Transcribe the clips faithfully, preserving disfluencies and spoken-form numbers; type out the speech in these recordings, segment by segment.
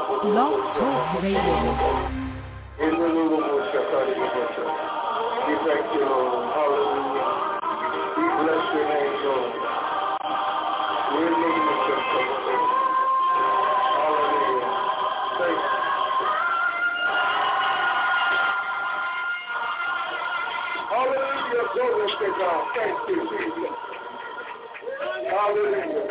Blog Talk Radio. In the name of Shakari, we thank you, Lord. Hallelujah. We bless your name, Lord. We look at your covenant. Hallelujah. Thank you. Hallelujah. Glory to God. Thank you, Jesus. Hallelujah.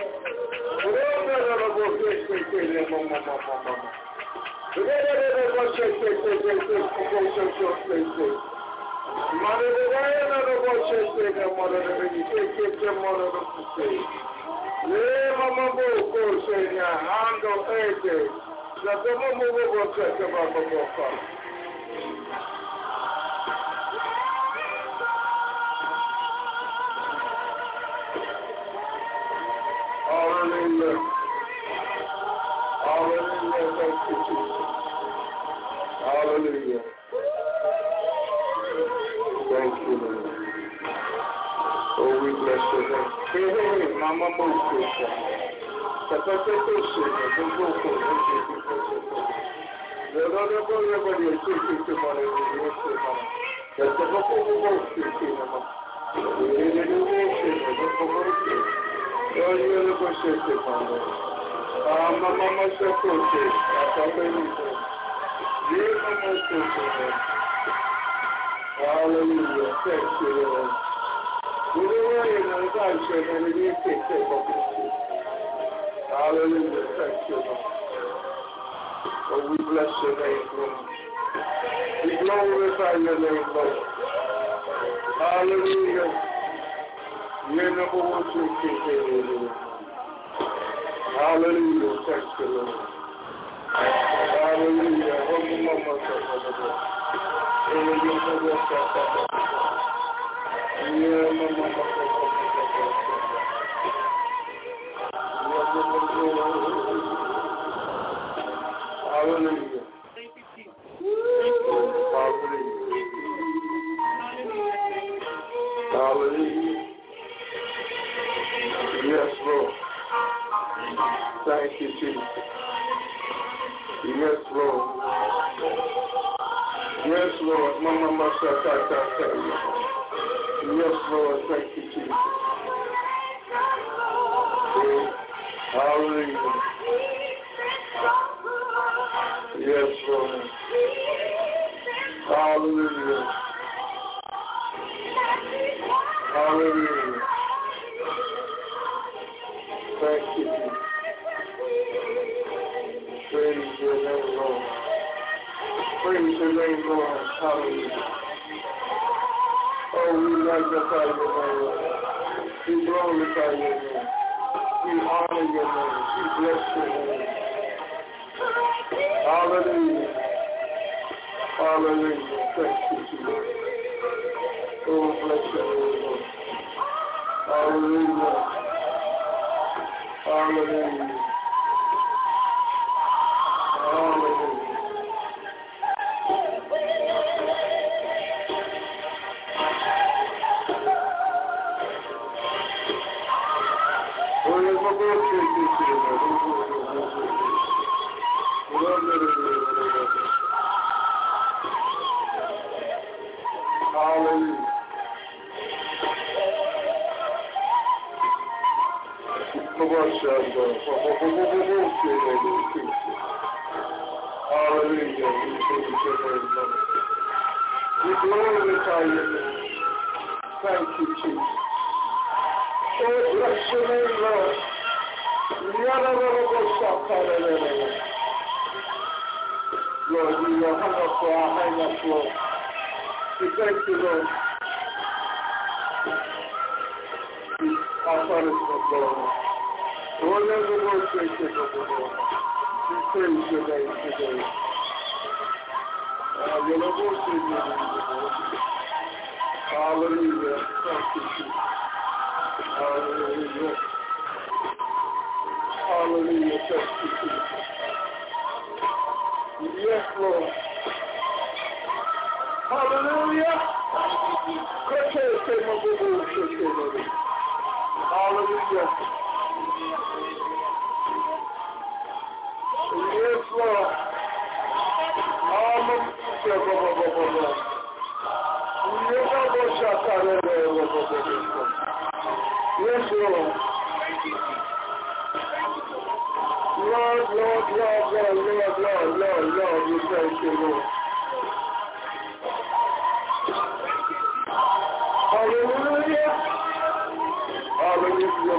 Hallelujah. Hallelujah. Thank you, Jesus. Hallelujah. Thank you, Lord. Oh, we bless your name. Hey, hey, hey, Mama Moses. Hallelujah. Thank you, Lord. Hallelujah. Thank you, Lord. Oh, we bless your name, Lord. We glorify your name, Lord. Hallelujah. Your number one, two, three, Lord. Hallelujah. Thank you, Lord. Hallelujah. Hallelujah. Thank you, Jesus. Hallelujah. Hallelujah. Yes, Lord. Thank you, Jesus. Yes, Lord. Yes, Lord. Mama, mama, yes, Lord. Thank you, Jesus. Hallelujah. Yes, Lord. Hallelujah. Hallelujah. Thank you, Jesus. Praise your name, Lord. Praise your name, Lord. Hallelujah. Oh, we magnify your name. We glorify your name. We honor your name. We bless your name. Hallelujah. Hallelujah. Thank you, Jesus. Oh, bless your name, Lord. Hallelujah. Hallelujah. Hallelujah. Hallelujah. Hallelujah. We glorify your name. Thank you, Jesus. Oh, bless your name, Lord. Lord, we are hung up for our hang up, Lord. We thank you, Lord. Our punishment, Lord. Lord, let the Lord take it, Lord. We praise your name today. Hallelujah. Thank you, Jesus. Hallelujah. Hallelujah. Thank you, Jesus. Yes, Lord. Hallelujah. Hallelujah. Yes, Lord. Yes, Lord. Lord, Lord, Lord, Lord, Lord, Lord, Lord, Lord, we thank you, Lord. Hallelujah. Hallelujah.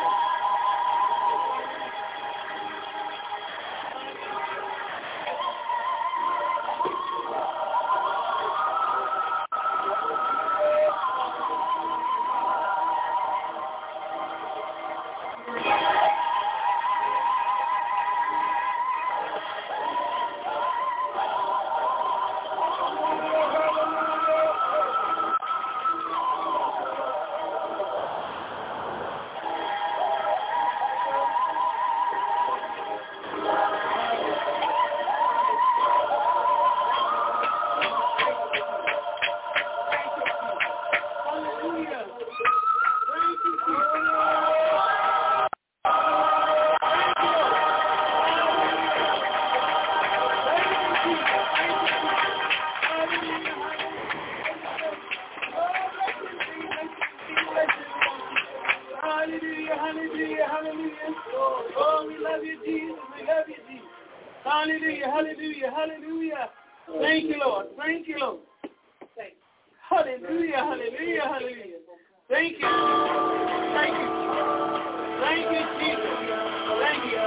Hallelujah, hallelujah, hallelujah. Oh, we love you, Jesus. We love you, Jesus. Hallelujah, hallelujah, hallelujah. Thank you, Lord. Thank you, Lord. Hallelujah, hallelujah, hallelujah. Thank you. Thank you. Thank you, Jesus. Thank you.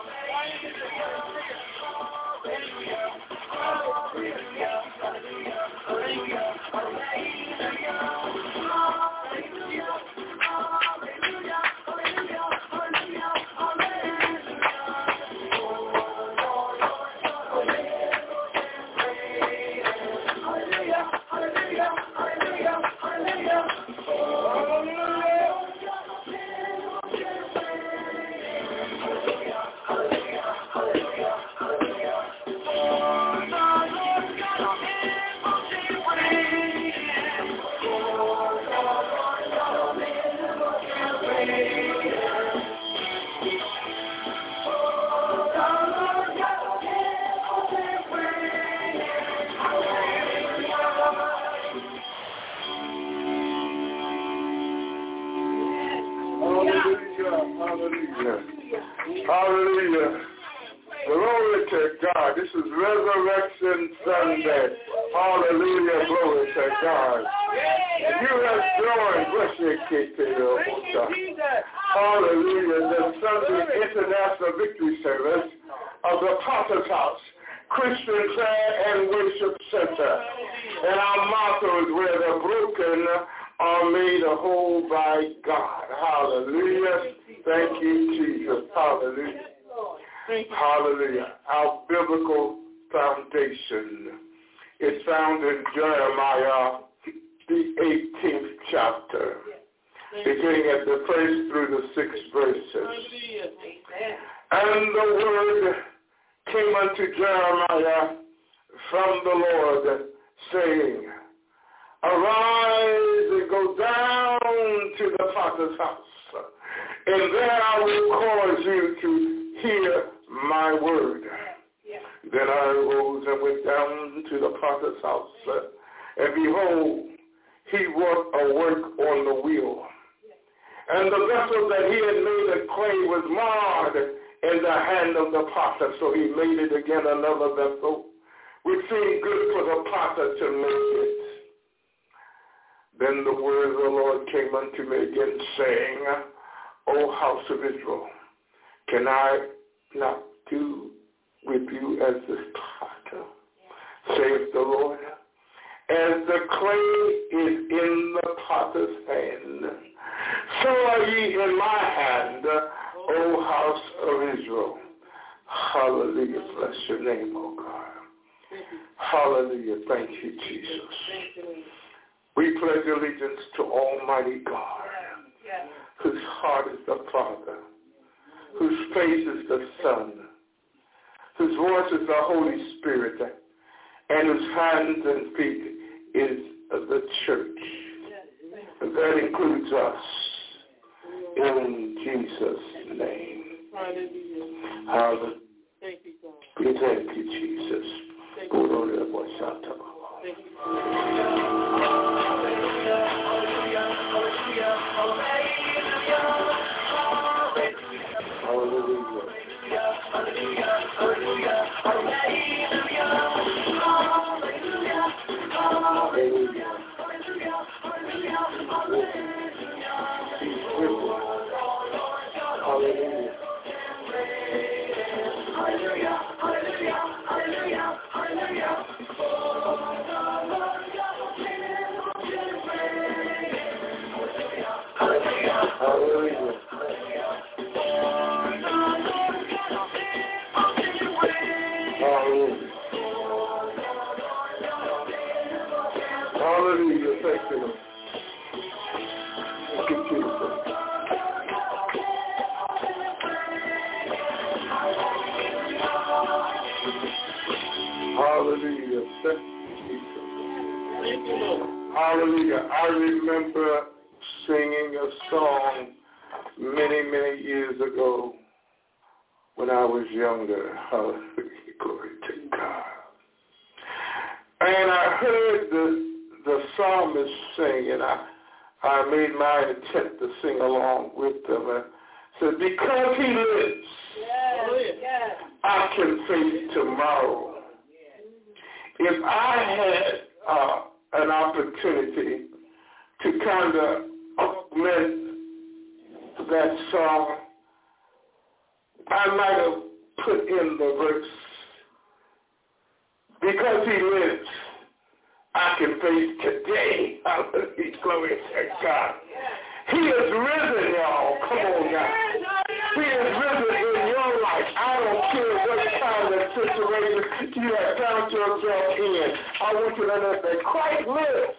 Thank you. Hallelujah. Hallelujah. Glory to God. This is Resurrection Sunday. Hallelujah. Glory to God. If you have joined, hallelujah, the Sunday International Victory Service of the Potter's House Christian Prayer and Worship Center. And our motto is where the broken are made whole by God. Hallelujah. Thank you, Jesus. Hallelujah. Hallelujah. Our biblical foundation is found in Jeremiah, the eighteenth chapter, beginning at the first through the sixth verses. And the word came unto Jeremiah from the Lord, saying, Arise and go down to the Potter's house, and there I will cause you to hear my word. Yeah. Yeah. Then I arose and went down to the Potter's house, and behold, he worked a work on the wheel. Yeah. And the vessel that he had made of clay was marred in the hand of the potter, so he made it again another vessel, which seemed good for the potter to make it. Then the word of the Lord came unto me again, saying, O house of Israel, can I not do with you as this potter, saith the Lord? As the clay is in the potter's hand, so are ye in my hand, O house of Israel. Hallelujah. Bless your name, O God. Hallelujah. Thank you, Jesus. We pledge allegiance to Almighty God, whose heart is the Father, whose face is the Son, whose voice is the Holy Spirit, and whose hands and feet is the church. That includes us, in Jesus' name. Hallelujah. Thank you, God. thank you, Jesus. Hold on to the voice out to Thank you. Hallelujah. Hallelujah. Thank you, Lord. Thank you, Jesus. Hallelujah. Thank you, Jesus. Thank you, Lord. Hallelujah. I remember singing a song many, many years ago when I was younger. Hallelujah. Glory to God. And I heard the the psalmist sing, and I, I made my attempt to sing along with them. And said, because he lives, Yes, yes. I can face tomorrow. If I had uh, an opportunity to kind of augment that song, I might have put in the verse, because he lives, I can face today. Hallelujah. Glory to God. He is risen, y'all. Come on, God. He is risen in your life. I don't care what kind of situation you have found yourself in. I want you to know that Christ lives.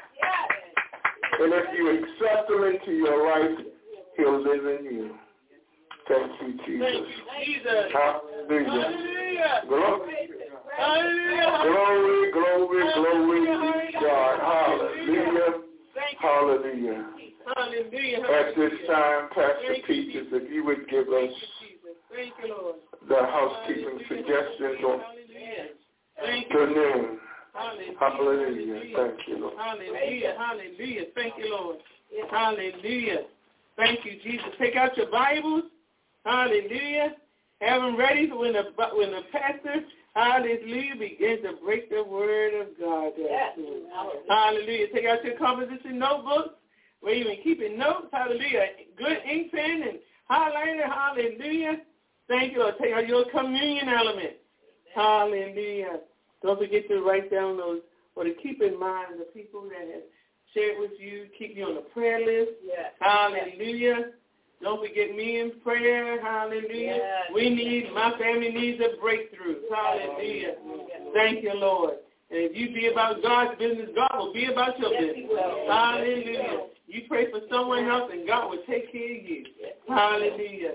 And if you accept him into your life, he'll live in you. Thank you, Jesus. Thank you, Jesus. Hallelujah. Hallelujah. Glory. Hallelujah. Glory, glory, glory to God. Hallelujah. Hallelujah. Hallelujah. At this time, Pastor Thank you, Peaches, if you would give Thank us you, Jesus. Thank you, Lord. the housekeeping suggestions on Hallelujah. Thank the you. noon. Hallelujah. Hallelujah. Thank you, Lord. Hallelujah. Hallelujah. Thank you, Lord. Hallelujah. Thank you, Jesus. Take out your Bibles. Hallelujah. Have them ready for when the when the pastor, hallelujah, begins to break the word of God. Yes. Hallelujah. Take out your composition notebooks where you've been keeping notes. Hallelujah. Good ink pen and highlighter. Hallelujah. Thank you, Lord. Take out your communion element. Hallelujah. Don't forget to write down those, or to keep in mind the people that have shared with you, keep you on the prayer list. Yes. Hallelujah. Don't forget me in prayer. Hallelujah. Yes. We need, my family needs a breakthrough. Hallelujah. Thank you, Lord. And if you be about God's business, God will be about your Yes, business. he will. Hallelujah. You pray for someone else and God will take care of you. Hallelujah.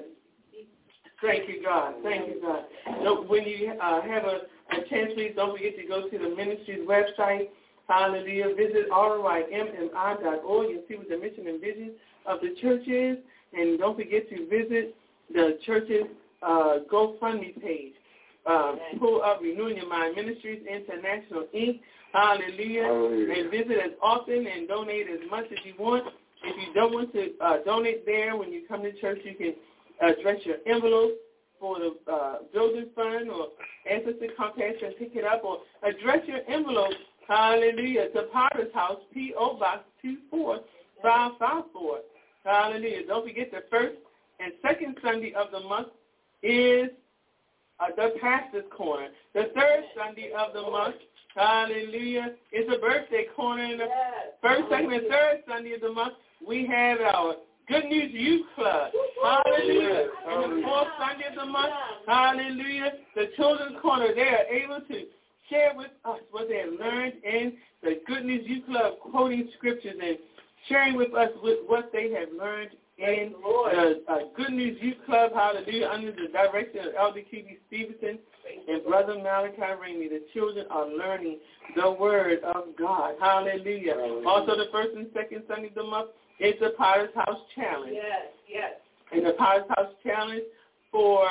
Thank you, God. Thank you, God. So when you uh, have a, a chance, please don't forget to go to the ministry's website. Hallelujah. Visit R O I M M I dot org. You'll see what the mission and vision of the church is. And don't forget to visit the church's uh, GoFundMe page. Um, pull up Renewing Your Mind Ministries International, Incorporated. Hallelujah. Hallelujah. And visit as often and donate as much as you want. If you don't want to uh, donate there when you come to church, you can address your envelope for the uh, building fund, or ask us to come past and pick it up, or address your envelope, hallelujah, to Potter's House, P O Box two four five five four. Hallelujah. Don't forget the first and second Sunday of the month is uh, the Pastor's Corner. The third Sunday of the month, hallelujah, is a birthday corner. And the first, second, and third Sunday of the month, we have our Good News Youth Club. Hallelujah. And the fourth Sunday of the month, hallelujah, the Children's Corner, they are able to share with us what they have learned in the Good News Youth Club, quoting scriptures and sharing with us with what they have learned in the uh, Good News Youth Club, hallelujah, under the direction of Elder Q B Stevenson and Brother Malachi Ramey. The children are learning the Word of God. Hallelujah. Hallelujah. Also, the first and second Sunday of the month is the Potter's House Challenge. Yes, yes. And the Potter's House Challenge for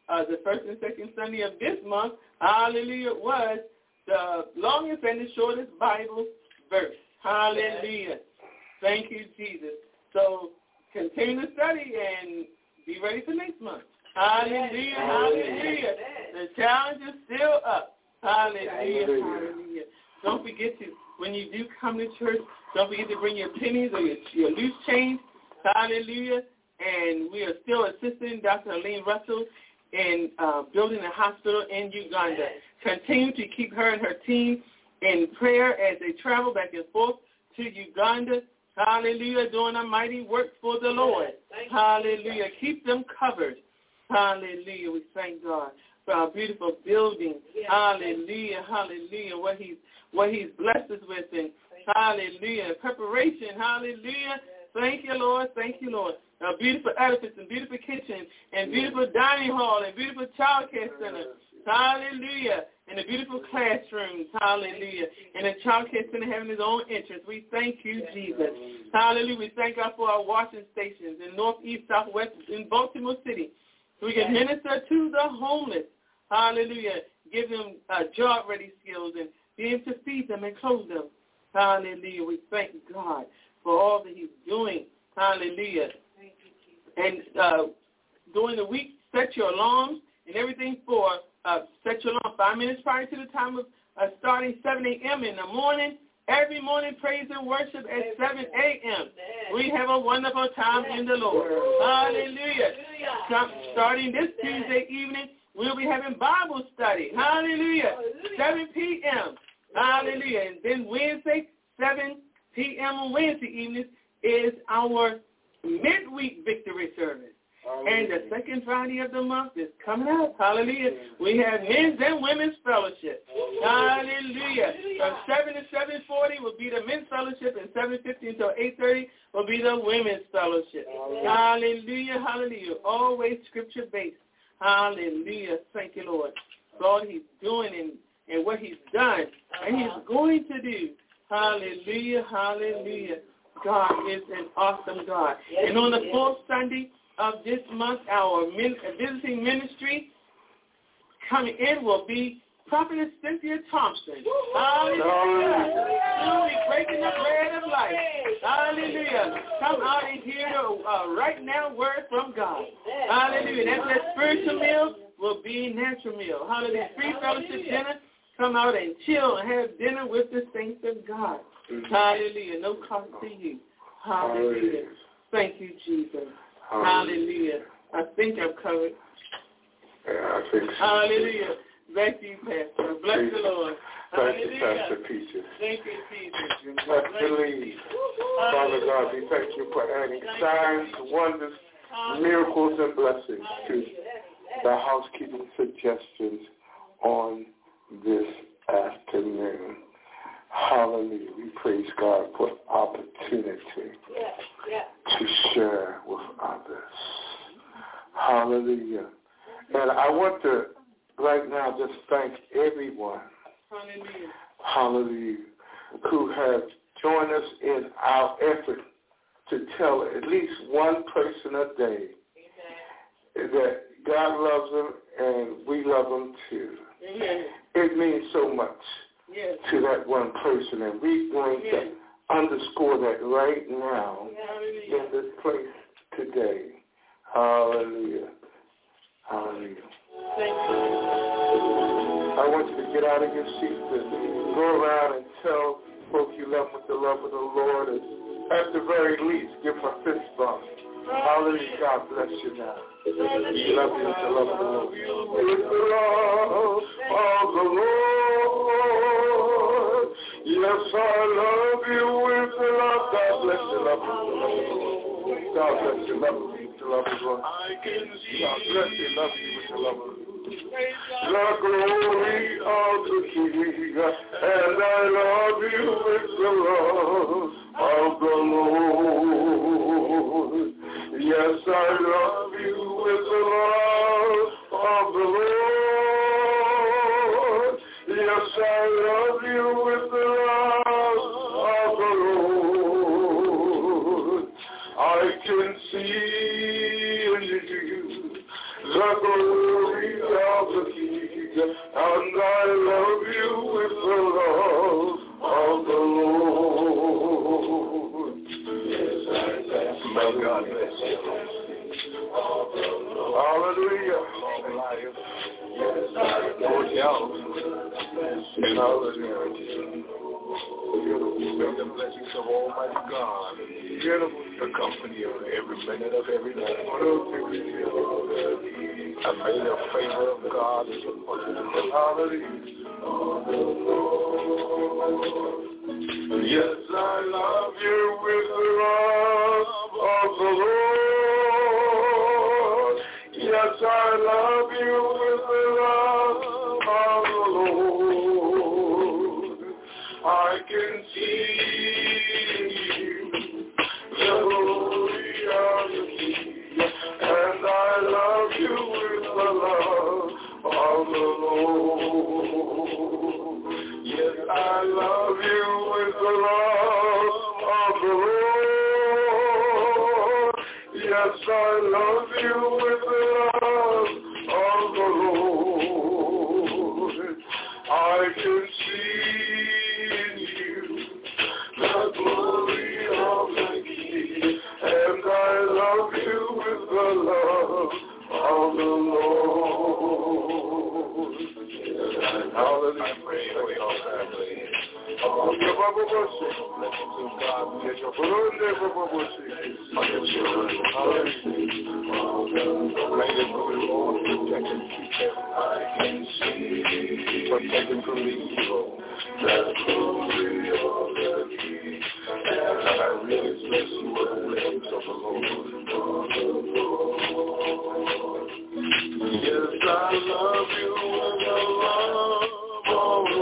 uh, the first and second Sunday of this month, hallelujah, was the longest and the shortest Bible verse. Hallelujah. Thank you, Jesus. So continue to study and be ready for next month. Hallelujah, hallelujah. The challenge is still up. Hallelujah, hallelujah. Don't forget to, when you do come to church, don't forget to bring your pennies or your, your loose change. Hallelujah. And we are still assisting Doctor Aline Russell in uh, building a hospital in Uganda. Continue to keep her and her team in prayer as they travel back and forth to Uganda. Hallelujah. Doing a mighty work for the Lord. Hallelujah. Keep them covered. Hallelujah. We thank God for our beautiful building. Hallelujah. Hallelujah. What he's, what he's blessed us with. And hallelujah. Preparation. Hallelujah. Thank you, Lord. Thank you, Lord. A beautiful edifice and beautiful kitchen and beautiful dining hall and beautiful child care center. Hallelujah. And the beautiful classrooms. Hallelujah. And the child care center having its own entrance. We thank you, Jesus. Hallelujah. We thank God for our washing stations in northeast, southwest, in Baltimore City. So we can minister to the homeless. Hallelujah. Give them uh, job-ready skills and be able to feed them and clothe them. Hallelujah. We thank God for all that he's doing. Hallelujah. And uh, during the week, set your alarms and everything for, uh, set your alarm five minutes prior to the time of uh, starting seven a.m. in the morning. Every morning, praise and worship at seven a.m. We have a wonderful time in the Lord. Hallelujah. Starting this Tuesday evening, we'll be having Bible study. Hallelujah. seven p.m. Hallelujah. And then Wednesday, seven p.m. on Wednesday evenings is our midweek victory service. Hallelujah. And the second Friday of the month is coming up. Hallelujah. We have men's and women's fellowship. Hallelujah. From seven to seven forty will be the men's fellowship, and seven fifty until eight thirty will be the women's fellowship. Hallelujah. Hallelujah. Always scripture-based. Hallelujah. Thank you, Lord, for all he's doing and, and what he's done and he's going to do. Hallelujah. Hallelujah. God is an awesome God. And on the fourth Sunday of this month, our min- visiting ministry coming in will be Prophetess Cynthia Thompson. Hallelujah. She'll be breaking the bread of life. Hallelujah. Come out and hear the uh, right now word from God. Hallelujah. That's that spiritual meal will be natural meal. Hallelujah. Free fellowship dinner. Come out and chill and have dinner with the saints of God. Hallelujah. No cost to you. Hallelujah. Thank you, Jesus. Hallelujah. I think I've covered. Yeah, I think so. Hallelujah. Thank you, Pastor. Bless Peace. The Lord. Thank Hallelujah. you, Pastor Peaches. Thank you, Jesus. Bless the lead. Father God, we thank you for adding signs, wonders, miracles, and blessings to the housekeeping suggestions on this afternoon. Hallelujah. We praise God for opportunity to share with others. Hallelujah. And I want to right now just thank everyone, Hallelujah, hallelujah, who have joined us in our effort to tell at least one person a day that God loves them and we love them too. Amen. It means so much. Yes. To that one person, and we're going yes. to underscore that right now yes. in this place today. Hallelujah. Hallelujah. Thank you. I want you to get out of your seats and go around and tell folks you love them with the love of the Lord, and at the very least, give them a fist bump. Hallelujah. God bless you now. We love you with the love of the Lord. With the love of the Lord. Yes, I love you with the love. God bless you, love you with the love of the Lord. God bless you, love you with the love of the Lord. God bless you, love you with the love of the Lord. The glory of the King, and I love you with the love of the Lord. Yes, I love you with the love of the Lord. Yes, I love you with the love of the Lord. I can see in you the glory and I love you with the love of the Lord. May God bless you. Hallelujah. Long life. Lord, health. And hallelujah. May the blessings of Almighty God accompany you every minute of every day. I pray the favor of God is upon you. Hallelujah. Yes, I love you with the love of the Lord. Yes, I love you with the love of the Lord. I can see the glory of the King, and I love you with the love of the Lord. Yes, I love you with the love of the Lord. Yes, I love you with the love of the Lord. I can see in you the glory of the King, and I love you with the love of the Lord. Hallelujah. I pray for your family. On your children. May the Lord protect and keep them. I can see, protect them from the evil. That's the glory of the King. And I really bless you with the blessings of the Lord. Yes, I love you with the love of the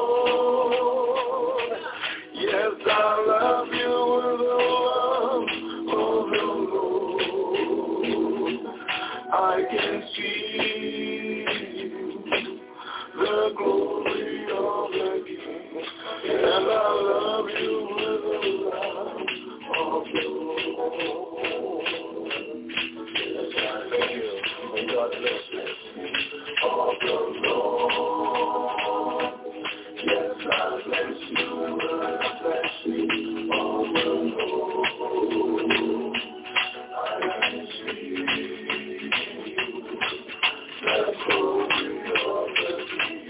Lord. Yes, I love you with the love of the Lord. I can see the glory of the King, and I love you with the love of the Lord. Yes, I thank you. May God bless you. Of the Lord. Yes, I bless you, I bless you, of the Lord. I can see the glory of the King.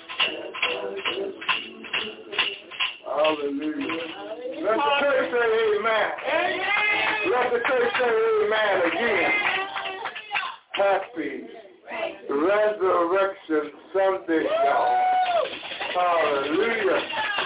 Hallelujah. Let the church say amen. Let the church say amen again. Happy Resurrection Sunday, y'all. Hallelujah.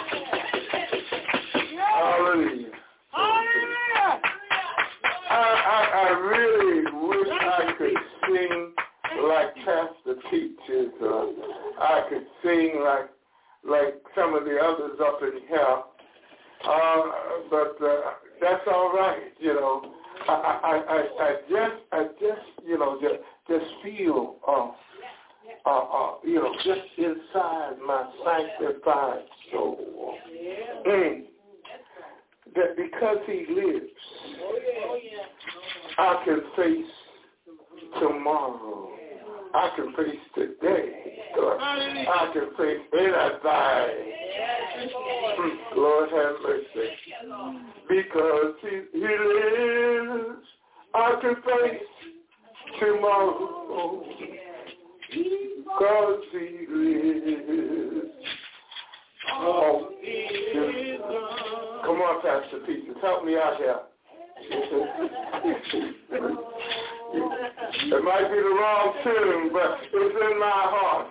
Hallelujah. Hallelujah. I, I, I really wish I could sing like Pastor teaches. Uh, I could sing like like some of the others up in here. Uh, but uh, that's all right, you know. I, I, I, I just, I just, you know, just, just feel, uh, uh, uh, you know, just inside my sanctified soul, mm, that because He lives, I can face tomorrow. I can face today. I can face anything. Lord have mercy. Because he, he lives, I can face tomorrow. Because He lives. Oh, come on, Pastor Peter. Help me out here. It might be the wrong tune, but it's in my heart.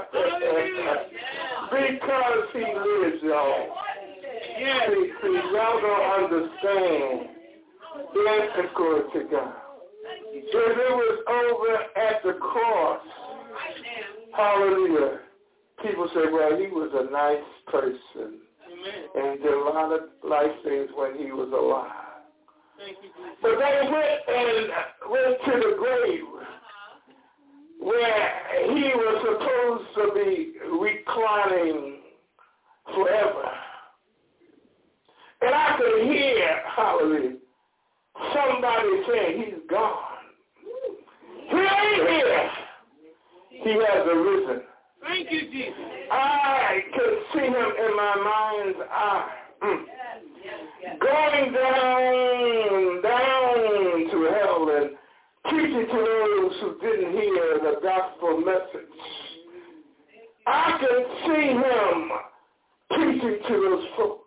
Because He lives, y'all. Yes. See, see, y'all don't understand. Yes, glory to God. If it was over at the cross, hallelujah, people say, well, he was a nice person. Amen. And he did a lot of life things when he was alive. But they went and went to the grave where he was supposed to be reclining forever. And I could hear, hallelujah, somebody saying, he's gone. He ain't here. He has arisen. Jesus. I could see him in my mind's eye. Mm. Going down, down to hell and preaching to those who didn't hear the gospel message. I could see him preaching to those folk.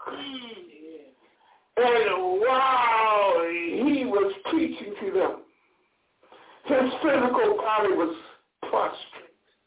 And while he was preaching to them, his physical body was prostrate.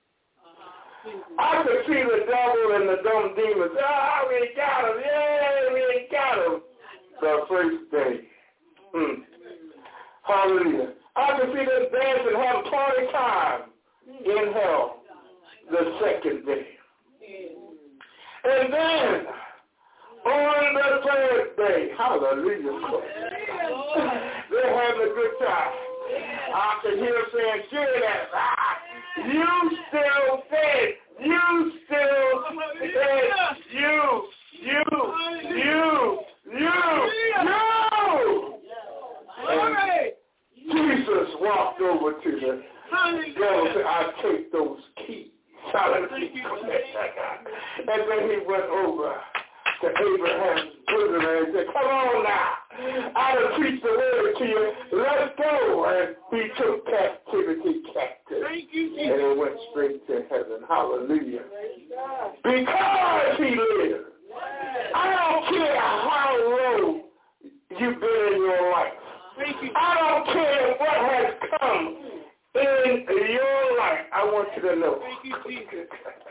I could see the devil and the dumb demons. Ah, oh, we got him. Yeah, we got him. The first day. Mm. Hallelujah. I could see them dancing, have party time in hell the second day. And then, on the third day, hallelujah, they're having a good time. I can hear them saying, sure that, ah, you still dead, you still dead, you, you, you, you, you. And Jesus walked over to the devil and said, I take those keys. Hallelujah. And then he went over to Abraham's bosom and said, come on now. I done preached the word to you. Let's go. And he took captivity captive. Thank you, and it went straight to heaven. Hallelujah. Because he lived. I don't care how low you've been in your life. I don't care what has come in your life. I want you to know. Thank you, Jesus.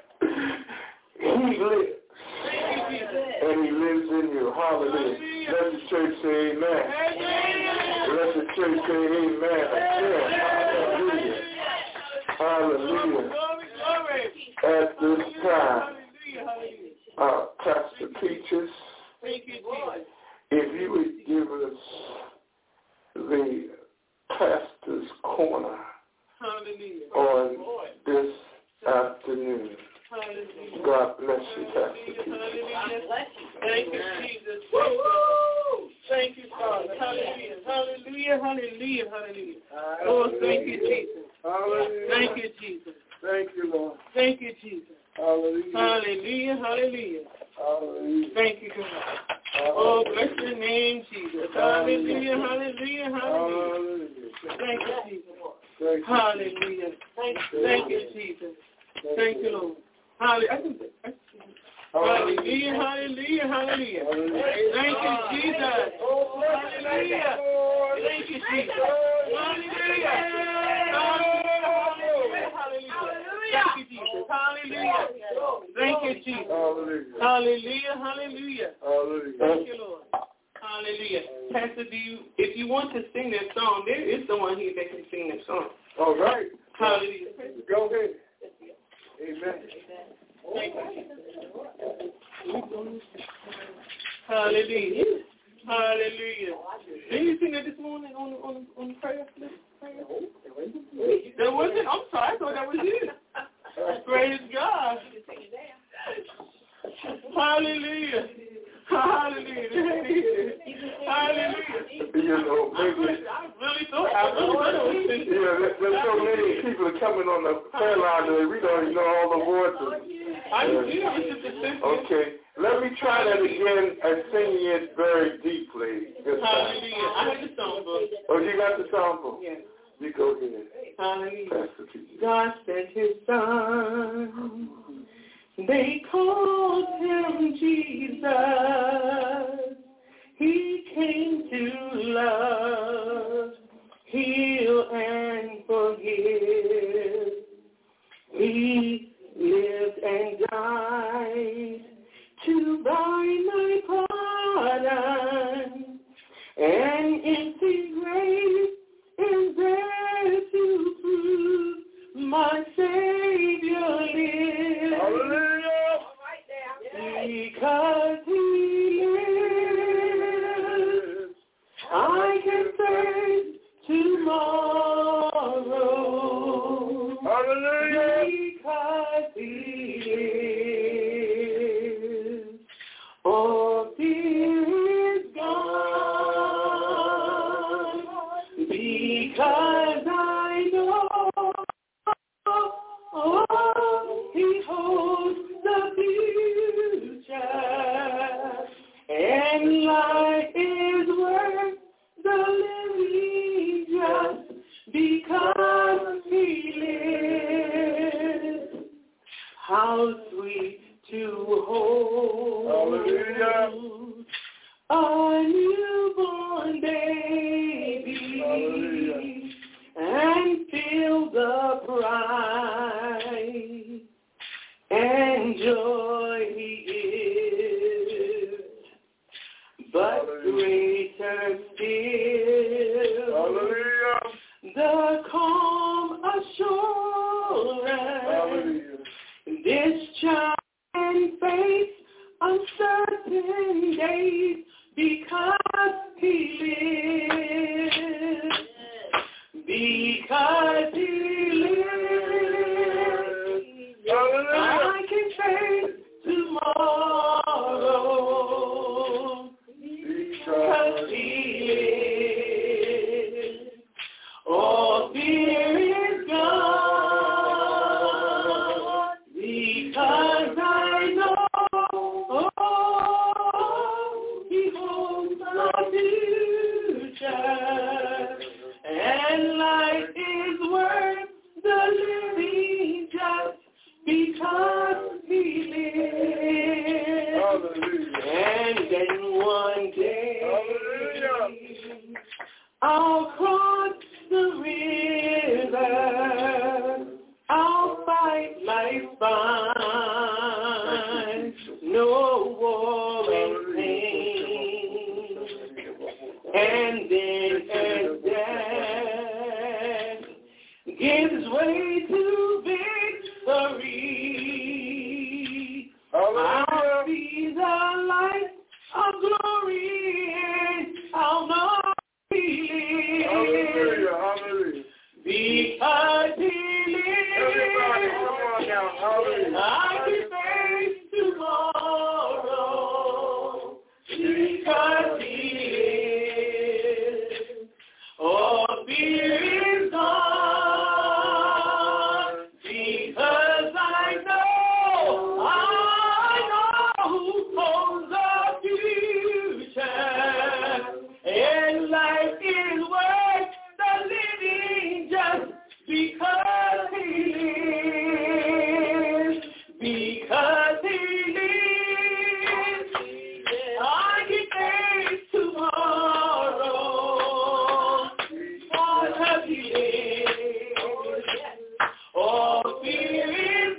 He lives. And he lives in you. Hallelujah. Let the church say amen. Let the church say amen. Again. Hallelujah. Hallelujah. At this time, uh, Pastor Peaches, if you would give us the pastor's corner on this afternoon. God bless you, Pastor Peaches. Thank you, Jesus. Woo! Thank you, Father. Hallelujah. Hallelujah. Hallelujah. Hallelujah. Lord, thank you, Jesus. Hallelujah. Thank you, Jesus. Thank you, Lord. Thank you, Jesus. Hallelujah. Hallelujah. Hallelujah. Hallelujah. Thank you, God. Oh, bless your name, Jesus. Hallelujah. Hallelujah. Hallelujah. Thank you, Jesus. Hallelujah. Thank you, Jesus. Thank you, Lord. Hallelujah. Hallelujah, hallelujah, hallelujah. Thank you, Jesus. Hallelujah. Thank you, Jesus. Hallelujah. Hallelujah. Thank you, Jesus. Hallelujah. Thank you, Jesus. Hallelujah, hallelujah. Thank you, Lord. Hallelujah. Pastor, do you, if you want to sing that song, there is someone here that can sing that song. All right. Hallelujah. Go ahead. Amen. Hallelujah. Hallelujah. Didn't you sing that this morning on on on the prayer list? That wasn't. I'm sorry. I thought that was you. Praise God. Hallelujah. Hallelujah. Hallelujah. You know, maybe, I really thought I really thought it was singing. Yeah, there, there's so many people coming on the prayer line that we don't even know all the voices. I do. It's just a simple. Okay, let me try that again and singing it very deeply. Hallelujah. I have the song book. Oh, you got the song book? Yes. You go ahead. Hallelujah. God sent his son. They called him Jesus. He came to love, heal, and forgive. He lived and died to buy my pardon. An empty grave is there to prove my Savior lives. Hallelujah. Because he lives, I can face tomorrow. Hallelujah. Because he lives. Oh, how sweet to hold Hallelujah. a newborn baby. Hallelujah. And feel the pride and joy he is, but greater still, Hallelujah. the calm assurance. Hallelujah. This child can face uncertain days because he lives. Because he lives, I can face tomorrow. Because he lives, all fear is gone. Because I know he holds my future. And life is worth the living just because he lives. Hallelujah. And then one day, Hallelujah. I'll cross the river. I'll fight life's fine. No war and pain. And then as death gives way to victory, I'll see the light of glory and I'll know he lives. Hallelujah. Hallelujah. Because he lives, Everybody, come on now. Hallelujah. I can face tomorrow. Because he lives, all fear is gone. Because I know, I know who holds the future. And life is worth the living just because he lives. Because he lives, I can face tomorrow. Because he lives, all fear is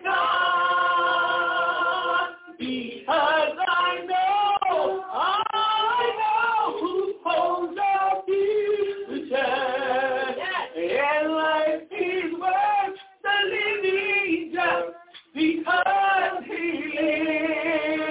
gone. Because I know, I know who holds the future. And life is worth the living just because he lives.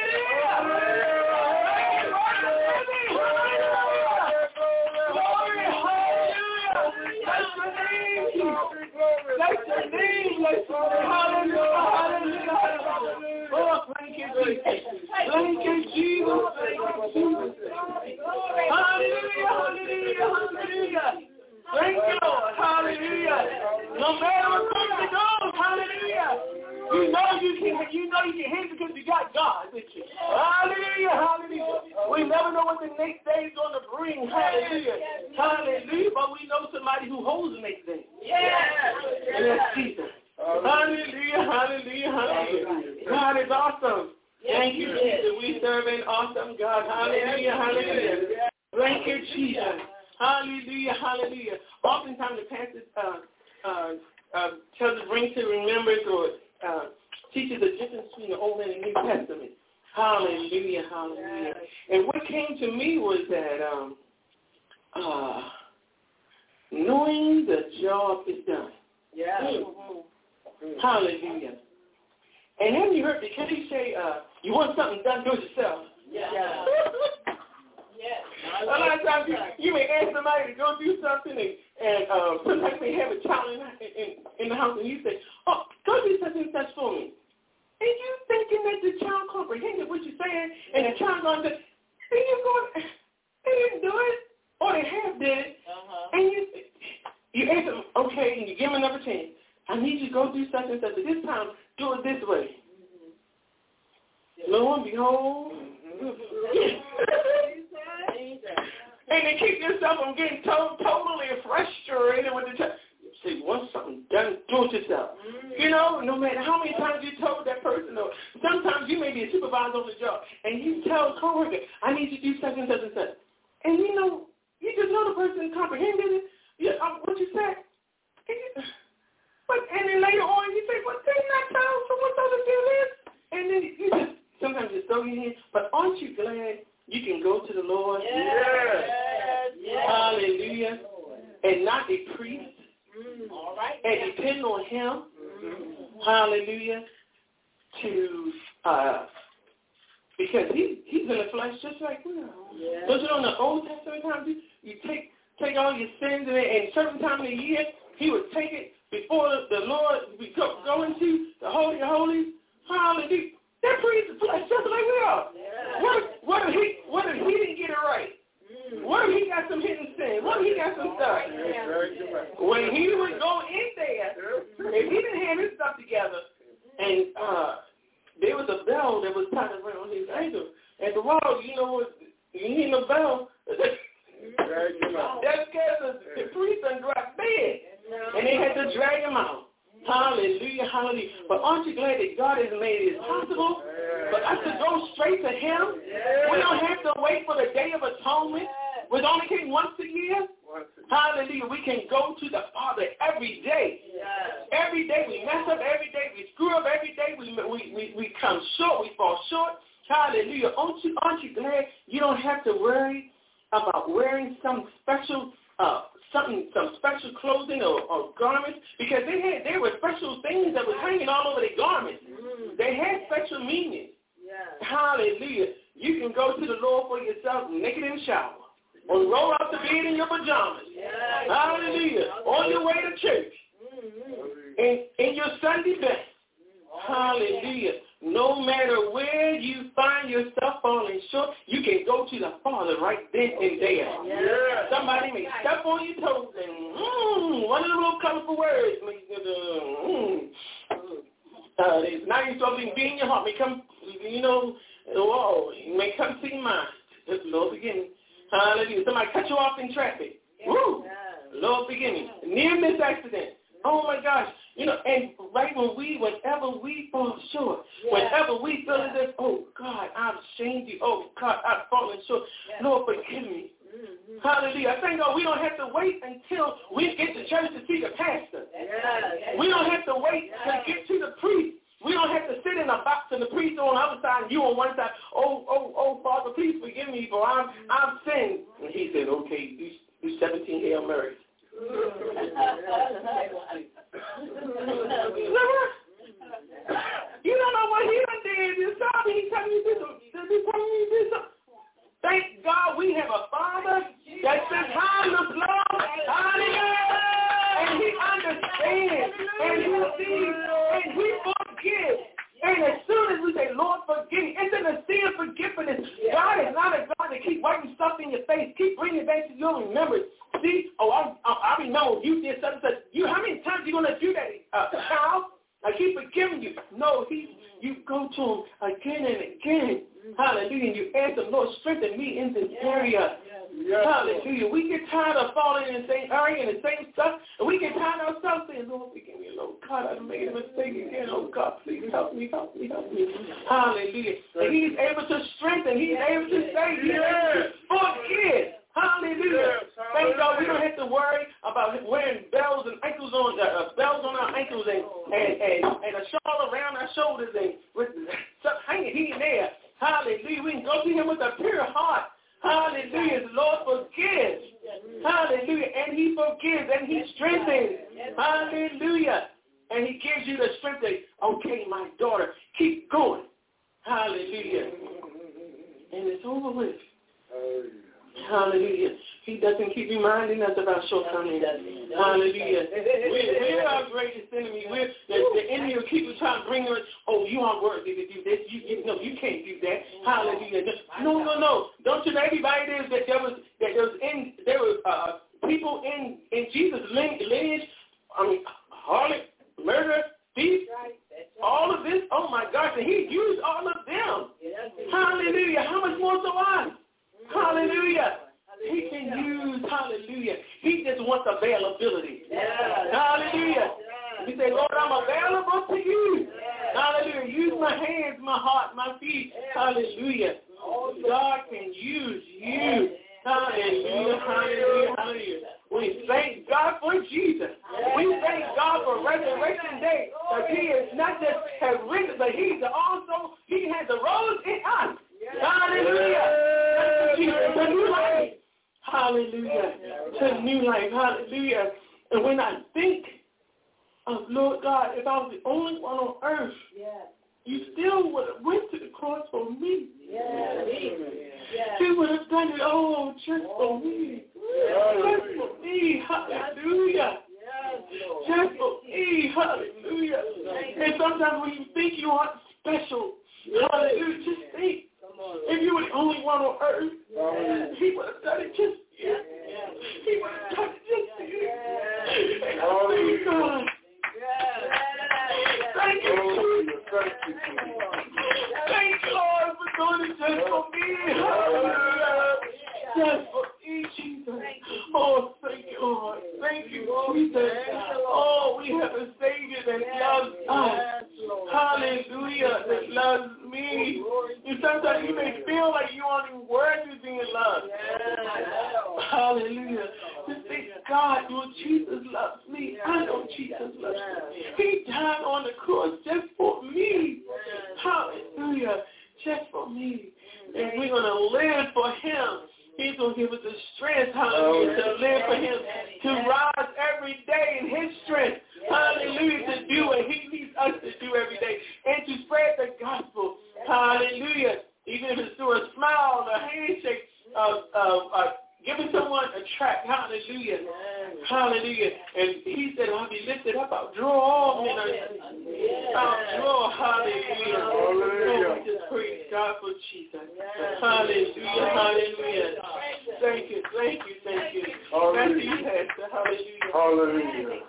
Bless your name, bless your name. Hallelujah, hallelujah. Oh, thank you, Jesus. Thank you, Jesus. Thank you, Jesus. Hallelujah, hallelujah, hallelujah. Thank you, Lord. Hallelujah. No matter what comes to go, hallelujah. You know you can you know you can handle it because you got God with you. Hallelujah, hallelujah. We never know what the next day is going to bring. Hallelujah. Hallelujah. But we know somebody who holds the next day. Yeah. And that's Jesus. Hallelujah, hallelujah, hallelujah. God is awesome. Thank you, Jesus. We serve an awesome God. Hallelujah, hallelujah. Thank you, Jesus. Hallelujah, hallelujah. Oftentimes the pastor uh, uh, uh, tells us, bring to remembrance or uh, teaches the difference between the Old and the New Testament. Hallelujah, hallelujah. And what came to me was that um, uh, knowing the job is done. Yeah. Mm-hmm. Hallelujah. And have you heard the cliche, uh, you want something done, do it yourself? Yeah. yeah. Yes. A lot of times you, you may ask somebody to go do something, and, and uh, sometimes they have a child in, in, in the house, and you say, oh, go do such and such for me. And you thinking that the child comprehended what you're saying, and the child going to say, and you're going, they didn't do it, or they have did it, uh-huh. and you you ask them, okay, and you give them another chance. I need you to go do such and such, but this time, do it this way. Mm-hmm. Lo and behold, mm-hmm. And they keep yourself from getting to- totally frustrated with the child. say, once something done, do it yourself. Mm-hmm. You know, no matter how many times you told that person, or sometimes you may be a supervisor on the job, and you tell a coworker, I need you to do such and such and such. And you know, you just know the person comprehended it. You, um, what you said. But, and then later on, you say, well, didn't I tell someone else to do this? And then you just, sometimes you throw your hand. But aren't you glad you can go to the Lord? Yes. Yes. Hallelujah. And not a priest. Mm. All right. And depend on him. Mm-hmm. Hallelujah. To, uh, because he, he's in the flesh just like we are. Yes. Don't you know in the Old Testament times, you, you take take all your sins in it, and certain time of the year, he would take it before the, the Lord, we go, go into the Holy of Holies. Hallelujah. That priest is flesh just like we are. Yeah. What, if, what, if he, what if he didn't get it right? Mm. What if he got some hidden sin? What if he got some stuff? Yeah. When he would go in there, if he didn't have his stuff together, and uh, there was a bell that was tied around his ankle, and the wall, you know what, you need no bell. That's because the priest done dropped dead, and they had to drag him out. Hallelujah, hallelujah. But aren't you glad that God has made it possible for us to go straight to him? We don't have to wait for the Day of Atonement, which only came once a year. Hallelujah. We can go to the Father every day. Every day we mess up, every day we screw up, every day we we, we, we come short, we fall short. Hallelujah. Aren't you, aren't you glad you don't have to worry about wearing some special uh, something, some special clothing or, or garments, because they had there were special things that was hanging all over their garments. Mm. They had special meaning. Yeah. Hallelujah. You can go to the Lord for yourself naked in the shower, or roll out the bed in your pajamas. Yeah. Hallelujah. On your way to church, mm-hmm. in, in your Sunday best. Mm-hmm. Hallelujah. No matter where you find yourself falling short, you can go to the Father right then and there. Yeah. Somebody may step on your toes and mm, one of the little colorful words may mm, uh, now you're supposed to be in your heart. May come, you know, whoa, you may come to your mind. Just Lord beginning. Hallelujah. Somebody cut you off in traffic. Yeah. Woo. Lord beginning. Near miss accident. Oh my gosh. You know, and right when we, whenever we fall short, yeah. whenever we feel as if, oh God, I've shamed you. Oh God, I've fallen short. Yeah. Lord, forgive me. Mm-hmm. Hallelujah. I thank God we don't have to wait until we get to church to see the pastor. Yeah. We don't have to wait yeah. to get to the priest. We don't have to sit in a box and the priest on the other side and you on one side. Oh, oh, oh, Father, please forgive me for I'm, I've sinned. And he said, okay, do, do seventeen Hail Marys. You don't know what he done did. This time he telling you this. He telling you this. Thank God we have a Father that sits high and looks low. Hallelujah. And he understands. And he sees. And he forgives. And as soon as we say, Lord, forgive me, it's in the sea of forgiveness. God is not a God to keep writing stuff in your face. Keep bringing it back to your remembrance. See, oh, I, I, I remember you did such and such. You, how many times are you going to do that, uh, child? I keep forgiving you. No, he, you go to him again and again. Hallelujah. And you ask the Lord, strengthen me in this area. Yes. Hallelujah. We get tired of falling in the same area and the same stuff. And we get tired of ourselves saying, Lord, forgive me, Lord God, I made a mistake again. Oh, God, please help me, help me, help me. Hallelujah. And he's able to strengthen. He's able to save. He's able to forgive. Hallelujah. Yes, thank God we don't have to worry about wearing bells and ankles on uh, bells on our ankles and, and, and, and a shawl around our shoulders and with stuff hanging here and there. Hallelujah. We can go to him with a pure heart. Hallelujah. The Lord forgives. Hallelujah. And he forgives and he strengthens. Hallelujah. And he gives you the strength to, okay, my daughter, keep going. Hallelujah. And it's over with. Hallelujah. He doesn't keep reminding us of our shortcomings. Hallelujah. We're, we're our greatest enemy. We're, the, the enemy will keep trying to bring us, oh, you aren't worthy to do this. You, you, no, you can't do that. Hallelujah. No, no, no. Don't you know everybody there that there was, that there was in, there were uh, people in, in Jesus' lineage, I mean, harlot, murder, thief, all of this. Oh, my gosh. And he used all of them. Hallelujah. How much more so I? Hallelujah. He can use, hallelujah. He just wants availability. Yeah. my feet. Hallelujah. God can use you. Hallelujah, hallelujah, hallelujah. We thank God for Jesus. We thank God for Resurrection Day. That he is not just has risen, but he's also, he has arose in us. Hallelujah. To new life. Hallelujah. To new life. Hallelujah. And when I think of, Lord God, if I was the only one on earth, you still would have went to the cross for me. He would have done it all just for me. Just for me. Hallelujah. Just for me. Hallelujah. And sometimes when you think you aren't special, hallelujah, just think. If you were the only one on earth, he would have done it just for you. He would have done it just for you. And I thank God. Thank you, Jesus. Thank you, Lord, for doing it just for me. Hallelujah. Just for me, Jesus. Oh, thank you, Lord. Thank you, Jesus. Oh, we have a Savior that loves us. Hallelujah, that loves me. And sometimes you may feel like you aren't even worthy of being loved. Hallelujah. Just think, God, your Jesus loves me. I know Jesus loves me. He died on the cross just for me. Hallelujah. Just for me. And we're going to live for him. He's going to give us the strength, hallelujah, to live for him, to rise every day in his strength, hallelujah, to do what he needs us to do every day, and to spread the gospel, hallelujah, even if it's through a smile, a handshake, uh, uh, uh, giving someone a tract, hallelujah, hallelujah. And he said, I'll be lifted up, I'll draw all men unto me. I'll draw, hallelujah. Hallelujah. We just praise God for Jesus. Hallelujah, hallelujah. Thank you, thank you, thank you. Thank you, Pastor. Hallelujah. Hallelujah.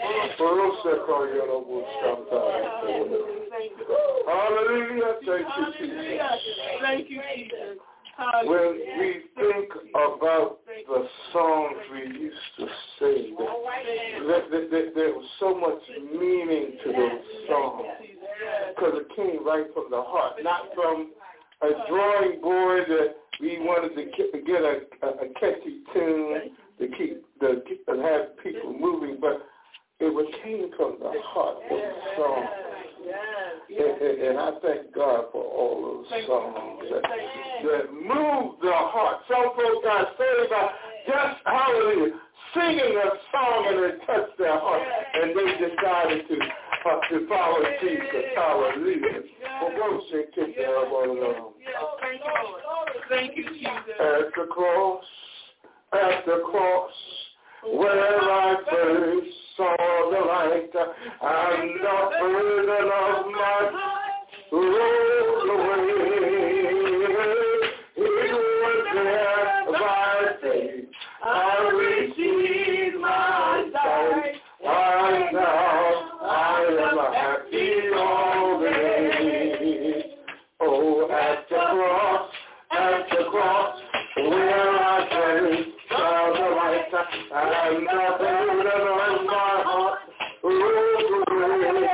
Hallelujah. Thank you, Jesus. Thank you, Jesus. When we think about the songs we used to sing, there, there, there, there was so much meaning to those songs because it came right from the heart, not from a drawing board that we wanted to get a, a, a catchy tune to keep the and have people moving, but it was came from the heart of the song. And, and, and I thank God for all those songs that, that move the heart. Some folks got saved by just, hallelujah, singing a song and it touched their heart. And they decided to, uh, to follow Jesus. Hallelujah. Well, go shake kick their elbow along. Thank you, Lord. Thank you, Jesus. At the cross, at the cross, where I first saw the light, and the burden of my heart rolled away. It was there by faith I received my sight, and now I am happy all the day. Oh, at the cross, at the cross, where I first saw the light, and the burden of my heart rolled away.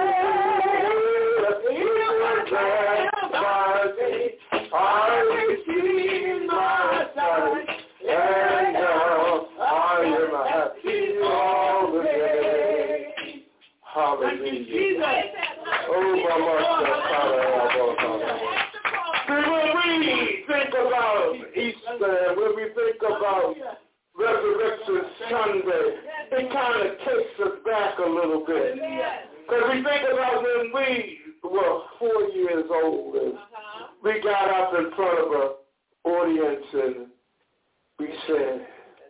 It was there by faith I received my sight, and now I am happy all the day. Hallelujah. Oh, my when we think about Easter, when we think about Resurrection Sunday, it kind of takes us back a little bit. Because we think about when we were four years old and we got up in front of an audience and we said,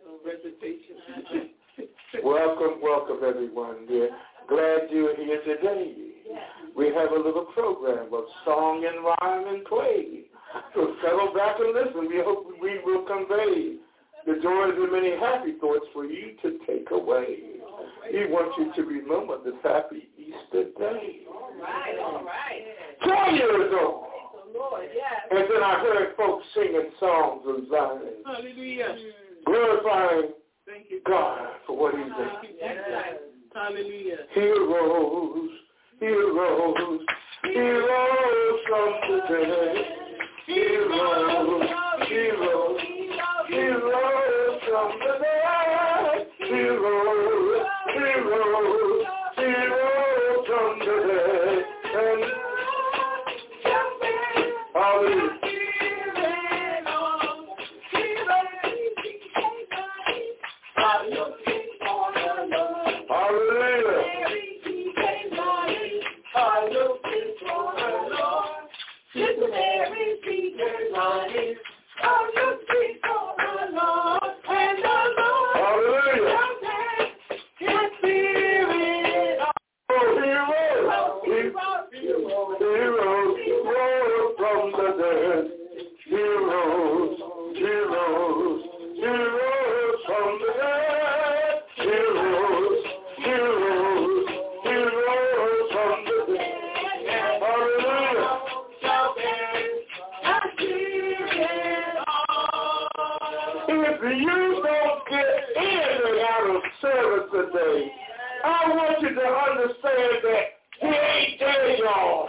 welcome, welcome everyone. We're glad you're here today. We have a little program of song and rhyme and play. So settle back and listen. We hope we will convey the joys and many happy thoughts for you to take away. We want you to remember this happy Easter day. All right, all right. Four years old. And then I heard folks singing songs of Zion. Hallelujah. Glorifying Thank you, God for what he's done. Hallelujah. He rose, he rose, he rose from the dead. He rose, he rose, he rose from the dead. He rose, he rose, he rose from the dead. And hallelujah. Today, I want you to understand that he ain't dead, y'all.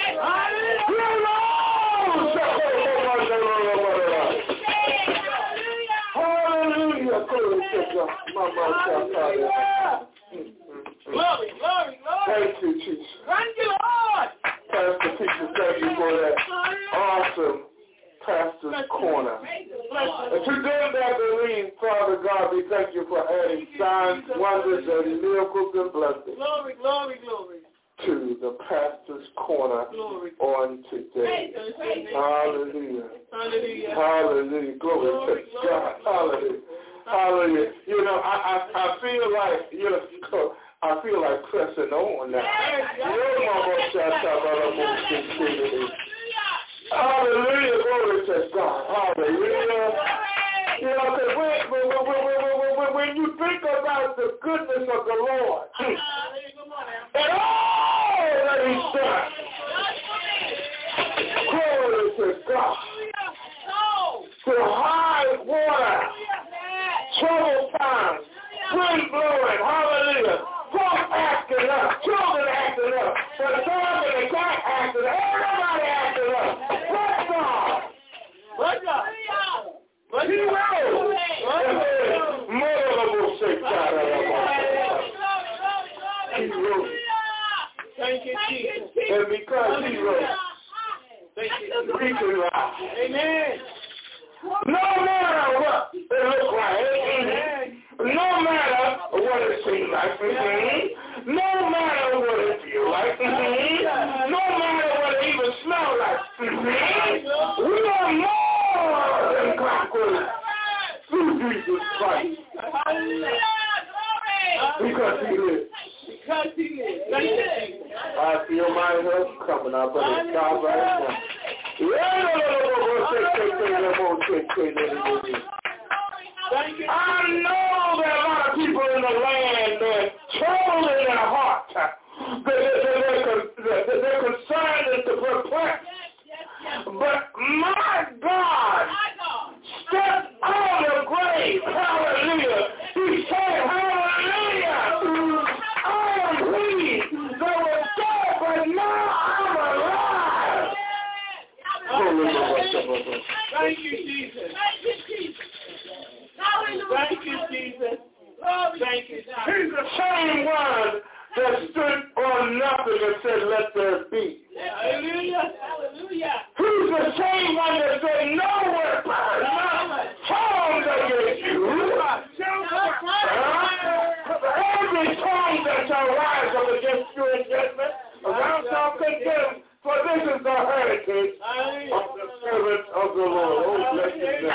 Hallelujah. Glory to God. Glory, glory, glory. Thank you, Jesus. Thank you, Lord. Pastor Peter, thank you for that awesome Pastor's Corner. And to them that believe, Father God, we thank you for adding signs, wonders, and miracles and blessings. Glory, glory, glory. To the Pastor's Corner glory. On today. Hallelujah. Hallelujah. Hallelujah. Glory, glory to God. Hallelujah. Hallelujah. You know, I, I, I feel like, you know, I feel like pressing on now. Hallelujah, glory to God. Hallelujah. You know, because when, when, when, when, when you think about the goodness of the Lord and all that he's done, glory to God. To high water, trouble times, wind blowing, hallelujah. Folks acting up, children acting up, the dog and the cat acting up, everybody acting up. What God? What God? What he rose. He rose. Thank you, Jesus. And because he rose, we can rise. Amen. No matter what it looks like. Amen. No matter what it seems like, mm-hmm. No matter what it feels like, mm-hmm. No matter what it even smells like, mm-hmm. We are more than conquerors through Jesus Christ. Because he lives. Because he lives. I feel my help coming. I better stop right now. I know there are a lot of people in the land that trouble in their heart. They're, they're, they're, they're concerned and perplexed. But my God stepped out of the grave. Hallelujah. He said, hallelujah. I am pleased. They were dead, but now I'm alive. Thank you, Jesus. Thank you, Jesus. Thank you, Jesus. Thank you, Jesus. He's the same one that stood on nothing and said, let there be. Hallelujah. Hallelujah. He's the same one that said, no weapon, no tongue against you. Every tongue that shall rise up against you in judgment, around shall condemn. For this is the heritage of the servants of the Lord. Oh, bless his name.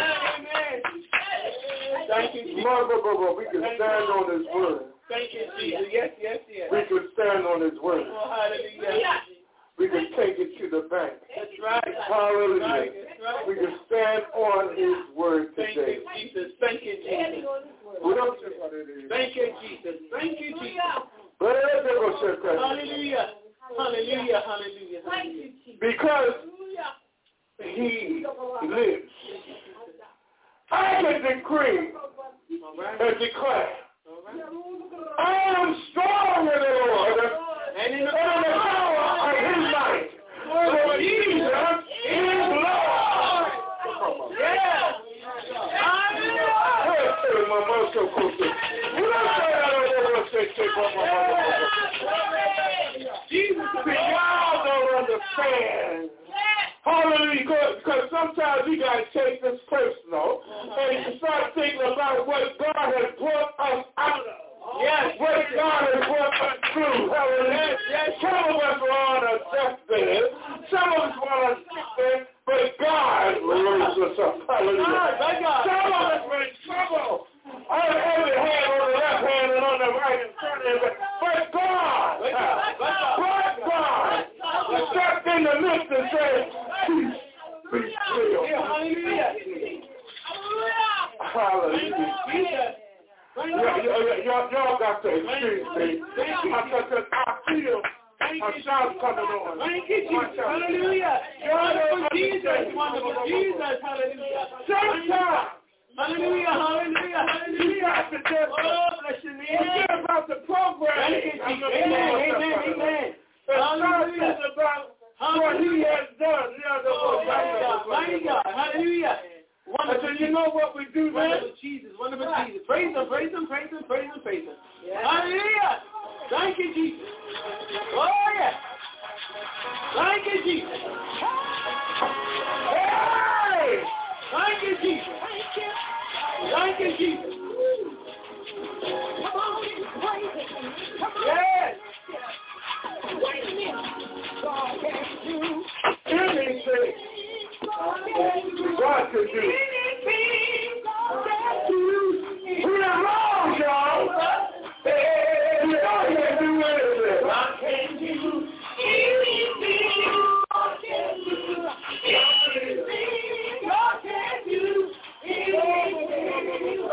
Thank you, Jesus. We can stand on his word. Thank you, Jesus. Yes, yes, yes. We can stand on his word. Oh, hallelujah. We can take it to the bank. That's right. Hallelujah. That's right. That's right. We can stand on his word today. Thank you, Jesus. Thank you, Jesus. What else? Thank you, Jesus. Thank you, Jesus. Hallelujah. Hallelujah, hallelujah, hallelujah. Because he lives. I can decree and declare, I am strong in the Lord and in the power of his might. For Jesus fans. Hallelujah. Because sometimes we got to take this personal and start thinking about what God has brought us out of. Yes, what God has brought us through. Hallelujah. Yes, some of us are on a deathbed. Some of us are on a sickbed, but God raised us up. Hallelujah. Some of us were in trouble. On every hand, on the left hand, and on the right and center. But God, but God, stepped in the midst and said, peace, be still. Hallelujah. Hallelujah. Y'all got to excuse me. I feel a shout coming on. Thank you, Jesus. Hallelujah. Wonderful Jesus. Wonderful Jesus. Hallelujah. Sometimes. Hallelujah, hallelujah, hallelujah. Oh, bless your name. Forget about the program. Amen, amen, amen. Hallelujah. It's about what he has done. Thank God. Hallelujah. Wonderful. You know what we do, man? Wonderful Jesus, wonderful Jesus. Praise him, praise him, praise him, praise him, praise him. Hallelujah. Thank you, Jesus. Oh, yeah. Thank you, Jesus. Hey! Thank you, Jesus. Thank you, Jesus. Yes. Anything God can do. We are wrong, y'all. Hey, God can do anything. God can do anything. God can do anything. God can do anything.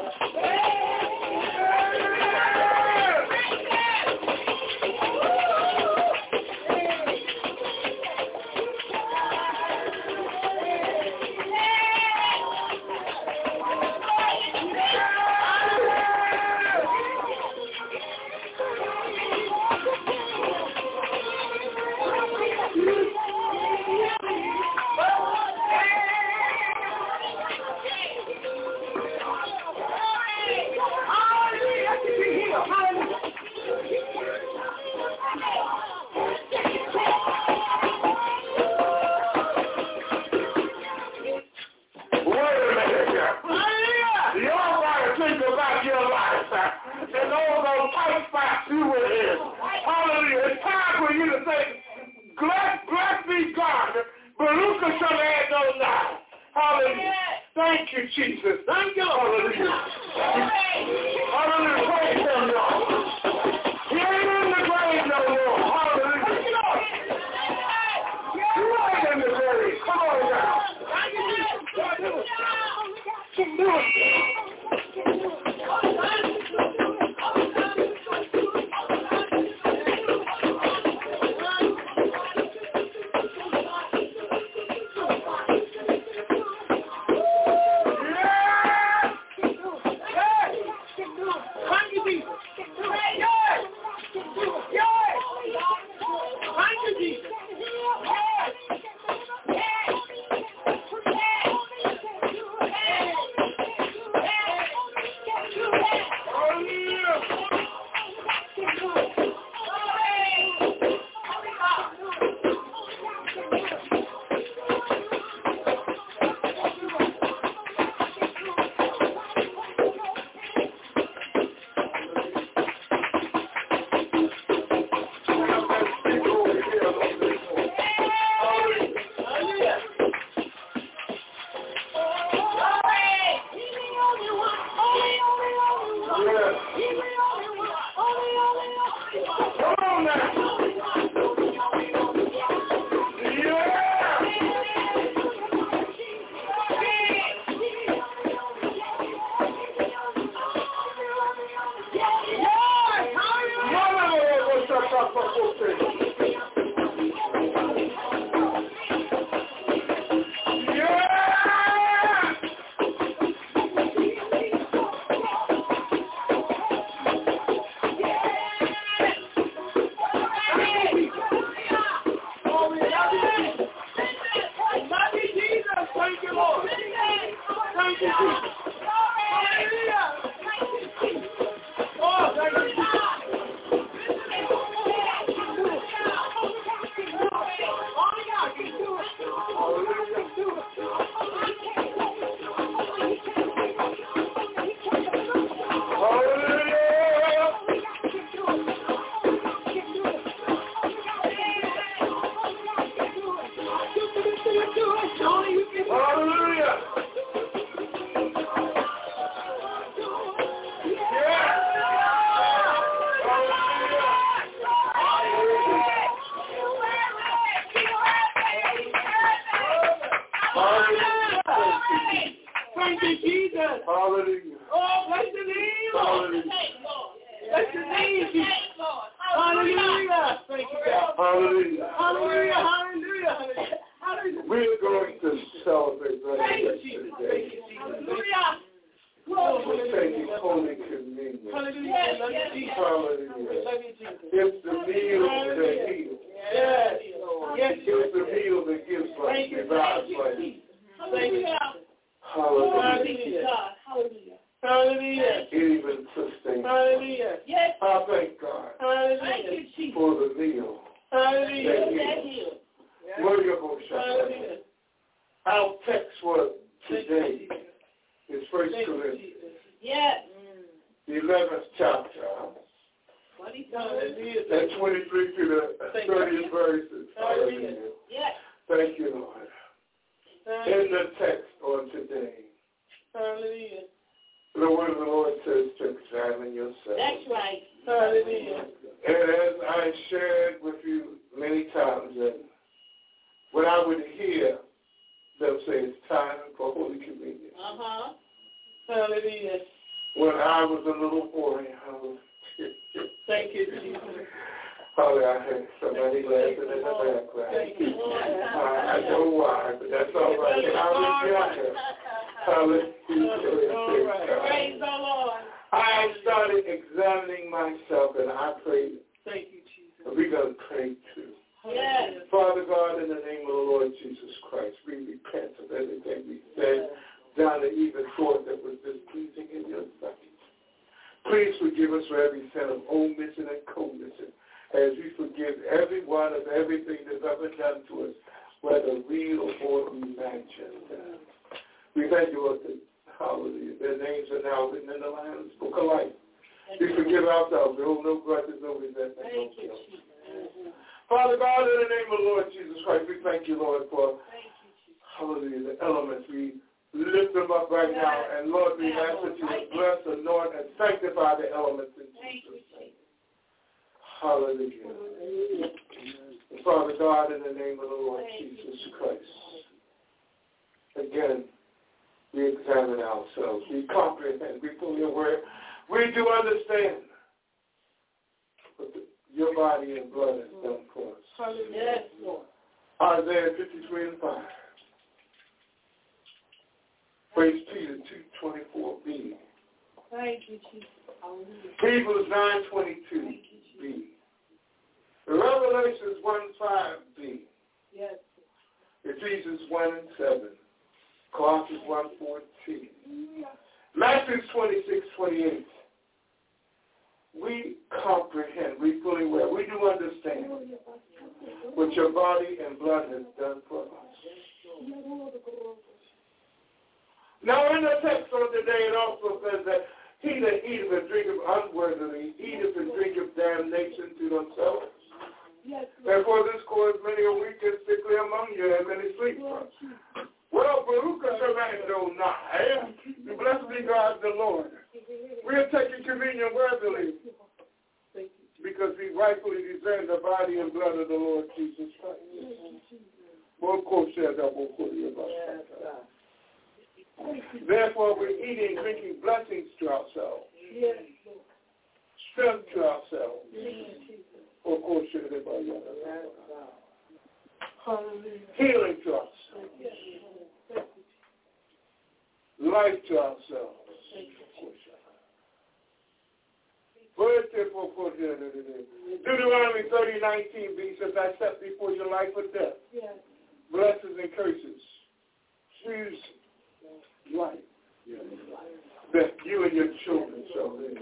Hallelujah. It's time for you to say, bless, bless me, God. Baruch Hashem Adonai. Hallelujah. Thank you, Jesus. Thank you. Hallelujah. Hallelujah. Praise him, Lord. He ain't in the grave no more. Hallelujah. You ain't in the grave. Come on now. Do it. Hallelujah. Thank you, Jesus. Hallelujah. Oh, bless the name, Lord. Bless the name, Jesus. Hallelujah. Thank you, God. Hallelujah. Hallelujah. Hallelujah. Hallelujah. We're going to celebrate right Thank you, now Jesus. today. Thank you, Jesus. Hallelujah. We're taking Holy Communion. Hallelujah. Love you, Jesus. Hallelujah. Love you, Jesus. It's the meal that heals. Yes, Lord. Yes, It's the meal that gives life, Thank you. revives life. Thank you. Hallelujah. Hallelujah. Hallelujah. It even sustains. Hallelujah. Yes. I thank God Hallelujah. for the meal Hallelujah. that heals. Hallelujah. Our text for today is First Corinthians. Yes. The eleventh chapter. And twenty-three to the thirtieth verses. Hallelujah. Yes. Thank you, Lord. In the text on today, Hallelujah. the word of the Lord says to examine yourself. That's right. Hallelujah. And as I shared with you many times, and when I would hear them say it's time for Holy Communion. Uh-huh. Hallelujah. When I was a little boy, I was Thank you, Jesus. Hallelujah. I had somebody laughing in the background. Thank you, Lord. I, I know why, but that's all right. When I was younger, hallelujah. All right. Praise the Lord. I started examining myself, and I prayed. Thank you, Jesus. We're going to pray too. Yes. Father God, in the name of the Lord Jesus Christ, we repent of everything we said, done, and even thought that was displeasing in your sight. Please forgive us for every sin of omission and commission, as we forgive everyone of everything that's ever done to us, whether real or imagined. We thank you, Lord, that, hallelujah, their names are now written in the Lamb's Book of Life. We forgive ourselves. We hold no grudges, no resentment, no guilt. Father God, in the name of the Lord Jesus Christ, we thank you, Lord, for, hallelujah, the elements. We lift them up right now, and Lord, we ask that you would bless, anoint, and sanctify the elements in Jesus' name. Hallelujah. Father God, in the name of the Lord Jesus Christ, again, we examine ourselves. We comprehend. We fully aware. We do understand what the, your body and blood has done for us. Yes, Lord. Isaiah fifty-three and five. Praise Peter two twenty-four b. Thank you, Jesus. Hebrews nine twenty-two b. Revelations one five b. Yes. Ephesians one and seven. Colossians one fourteen. Matthew twenty-six twenty-eight. We comprehend, we fully aware, we do understand what your body and blood has done for us. Now in the text of the day it also says that he that eateth and drinketh unworthily eateth and drinketh damnation to themselves. Therefore this cause many are weak and sickly among you, and many sleep. Well, Baruch Hashem Adonai, blessed be God the Lord. We are taking communion worthily because we rightfully discern the body and blood of the Lord Jesus Christ. Therefore, we're eating and drinking blessings to ourselves, strength to ourselves. Healing to us. Life to ourselves. Deuteronomy thirty nineteen b says, I set before you life or death, blessings and curses. Choose life, that you and your children shall live.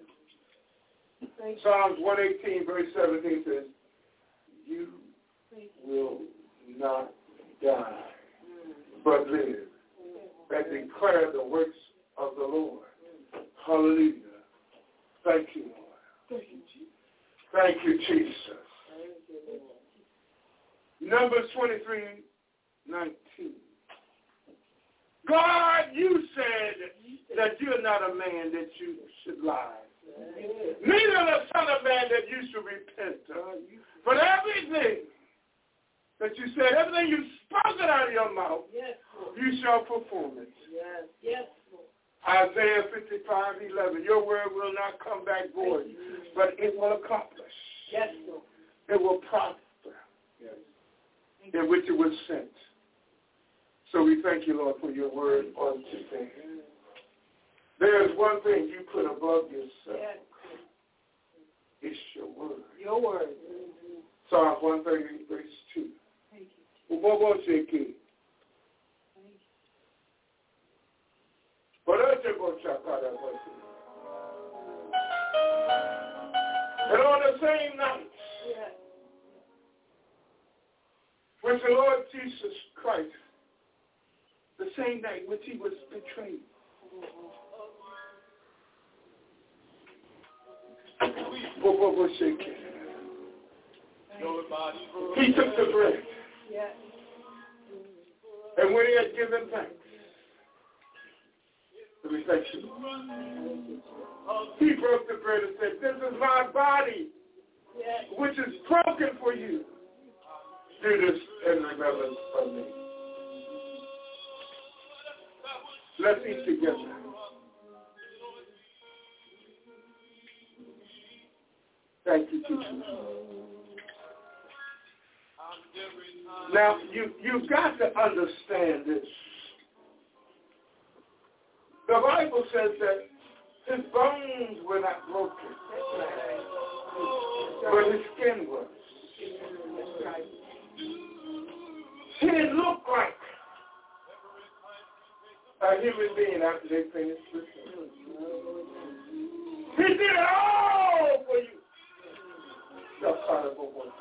Psalms one eighteen verse seventeen says, you will not die, but live, and declare the works of the Lord. Hallelujah. Thank you, Lord. Thank you, Jesus. Numbers twenty-three nineteen. God, you said that you're not a man that you should lie. Neither the Son of Man that you should repent of. But everything that you said, everything you spoken out of your mouth, yes, you shall perform it. Yes, yes, Lord. Isaiah fifty-five eleven, your word will not come back void, but it will accomplish. Yes, Lord. It will prosper. Yes. In which it was sent. So we thank you, Lord, for your word on today. There's one thing you put above yourself. Yes. It's your word. Your word. Psalm one thirty-eight, verse two. Thank you. What was it, kid? And on the same night, yes, when the Lord Jesus Christ, the same night which he was betrayed, he took the bread. Yes. And when he had given thanks, the reflection, he broke the bread and said, this is my body, yes, which is broken for you. Do this in remembrance of me. Let's eat together. Thank you, Jesus. Now, you, you've got to understand this. The Bible says that his bones were not broken, but his skin was. He didn't look like a human being after they finished with him. He did it all for you. The prodigal one.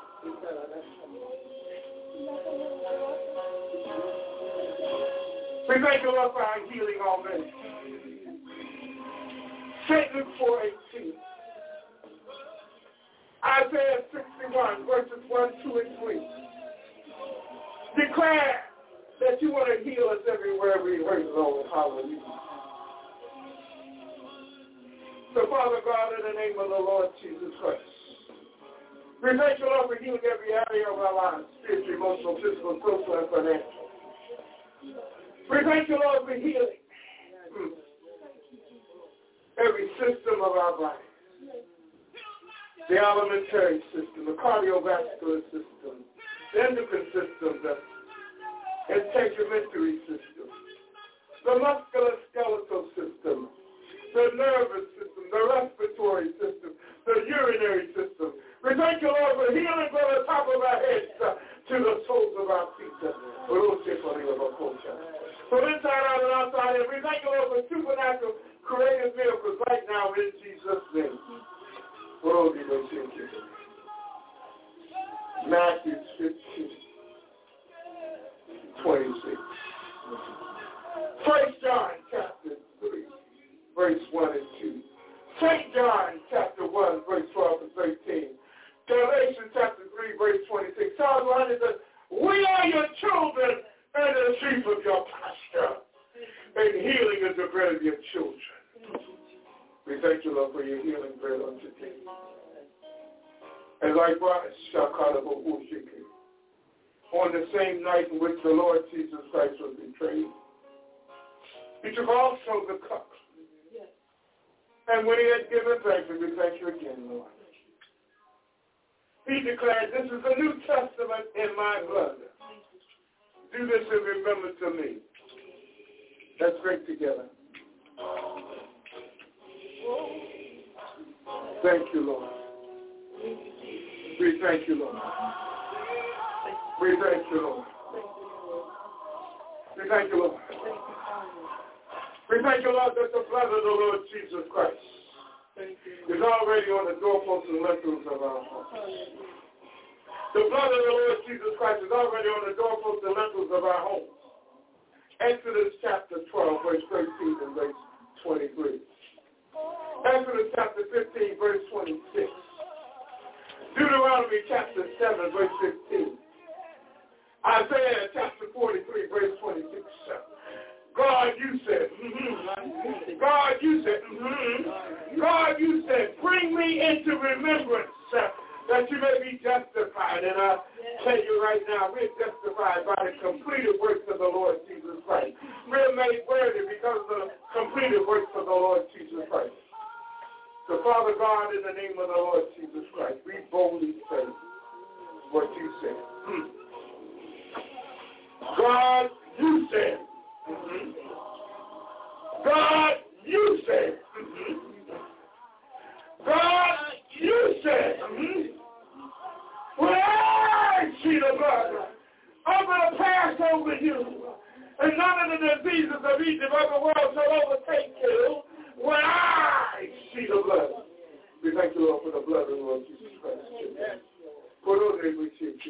We thank you, Lord, for our healing already. Saint Luke four eighteen. Isaiah sixty-one, verses one, two, and three. Declare that you want to heal us everywhere we hurt, Lord. Hallelujah. So, Father God, in the name of the Lord Jesus Christ, we thank you, Lord, for healing every area of our lives, spiritual, emotional, physical, social, and financial. We thank you, Lord, for healing mm. every system of our body. The alimentary system, the cardiovascular system, the endocrine system, the integumentary system, the musculoskeletal system, the nervous system, the respiratory system, the urinary system. We thank you, Lord, for healing from the top of our heads uh, to the soles of our feet. From inside out and outside, and we thank you, Lord, for supernatural creative miracles right now in Jesus' name. Matthew fifteen, twenty-six. First John chapter three, verse one and two. Saint John chapter one, verse twelve and thirteen. Galatians chapter three, verse twenty-six. Psalm one says, we are your children and the sheep of your pasture, and healing is the bread of your children. We thank you, Lord, for your healing bread on today. And likewise, on the same night in which the Lord Jesus Christ was betrayed, he took also the cup. And when he had given thanks, we thank you again, Lord. He declared, this is the New Testament in my blood. Do this in remembrance of me. Let's drink together. Thank you, Lord. We thank you, Lord. We thank you, Lord. We thank you, Lord. We thank you, Lord, that the blood of the Lord Jesus Christ is already on the doorposts and lintels of our hearts. The blood of the Lord Jesus Christ is already on the doorposts and lintels of our homes. Exodus chapter twelve, verse thirteen and verse twenty-three. Exodus chapter fifteen, verse twenty-six. Deuteronomy chapter seven, verse fifteen. Isaiah chapter forty-three, verse twenty-six. God, you said, mm-hmm. God, you said, mm-hmm. God, you said, bring me into remembrance uh, that you may be justified. And I tell you right now, we're justified by the completed works of the Lord Jesus Christ. We're made worthy because of the completed works of the Lord Jesus Christ. So, Father God, in the name of the Lord Jesus Christ, we boldly say what you said. Hmm. God, you said. Mm-hmm. God, you said. Mm-hmm. God, you said. Mm-hmm. When I see the blood, I'm going to pass over you. And none of the diseases of Egypt of the world shall overtake you. When I see the blood. We thank you, Lord, for the blood of the Lord Jesus Christ. For those that we see,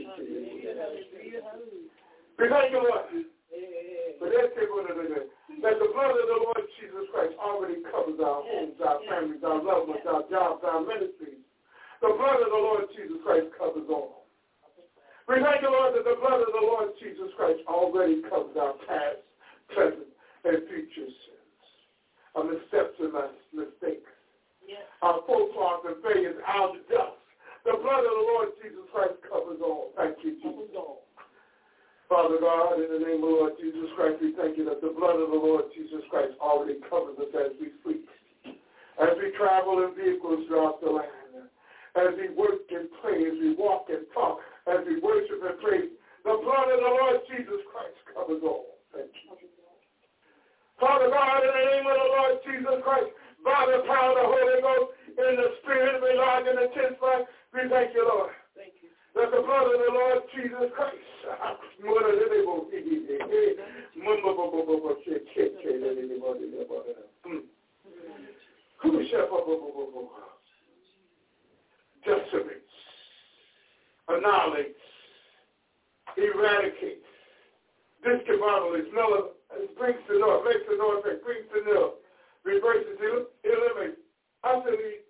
we thank you, Lord. But that the blood of the Lord Jesus Christ already covers our homes, our families, our loved ones, our jobs, our ministries. The blood of the Lord Jesus Christ covers all. We thank you, Lord, that the blood of the Lord Jesus Christ already covers our past, present, and future sins. Our missteps and our mistakes. Yes. Our false flaws and failures, our dust. The blood of the Lord Jesus Christ covers all. Thank you, Jesus. Father God, in the name of the Lord Jesus Christ, we thank you that the blood of the Lord Jesus Christ already covers us as we sleep, as we travel in vehicles throughout the land, as we work and play, as we walk and talk, as we worship and praise. The blood of the Lord Jesus Christ covers all. Thank you. Father God, in the name of the Lord Jesus Christ, by the power of the Holy Ghost, in the Spirit of the Lord, in the tenth life, we thank you, Lord. Thank you. That the blood of the Lord Jesus Christ, decimates, annihilates, eradicates, discombobulates, mellow, brings to naught, makes to naught, brings to nil, reverses, eliminates, utterly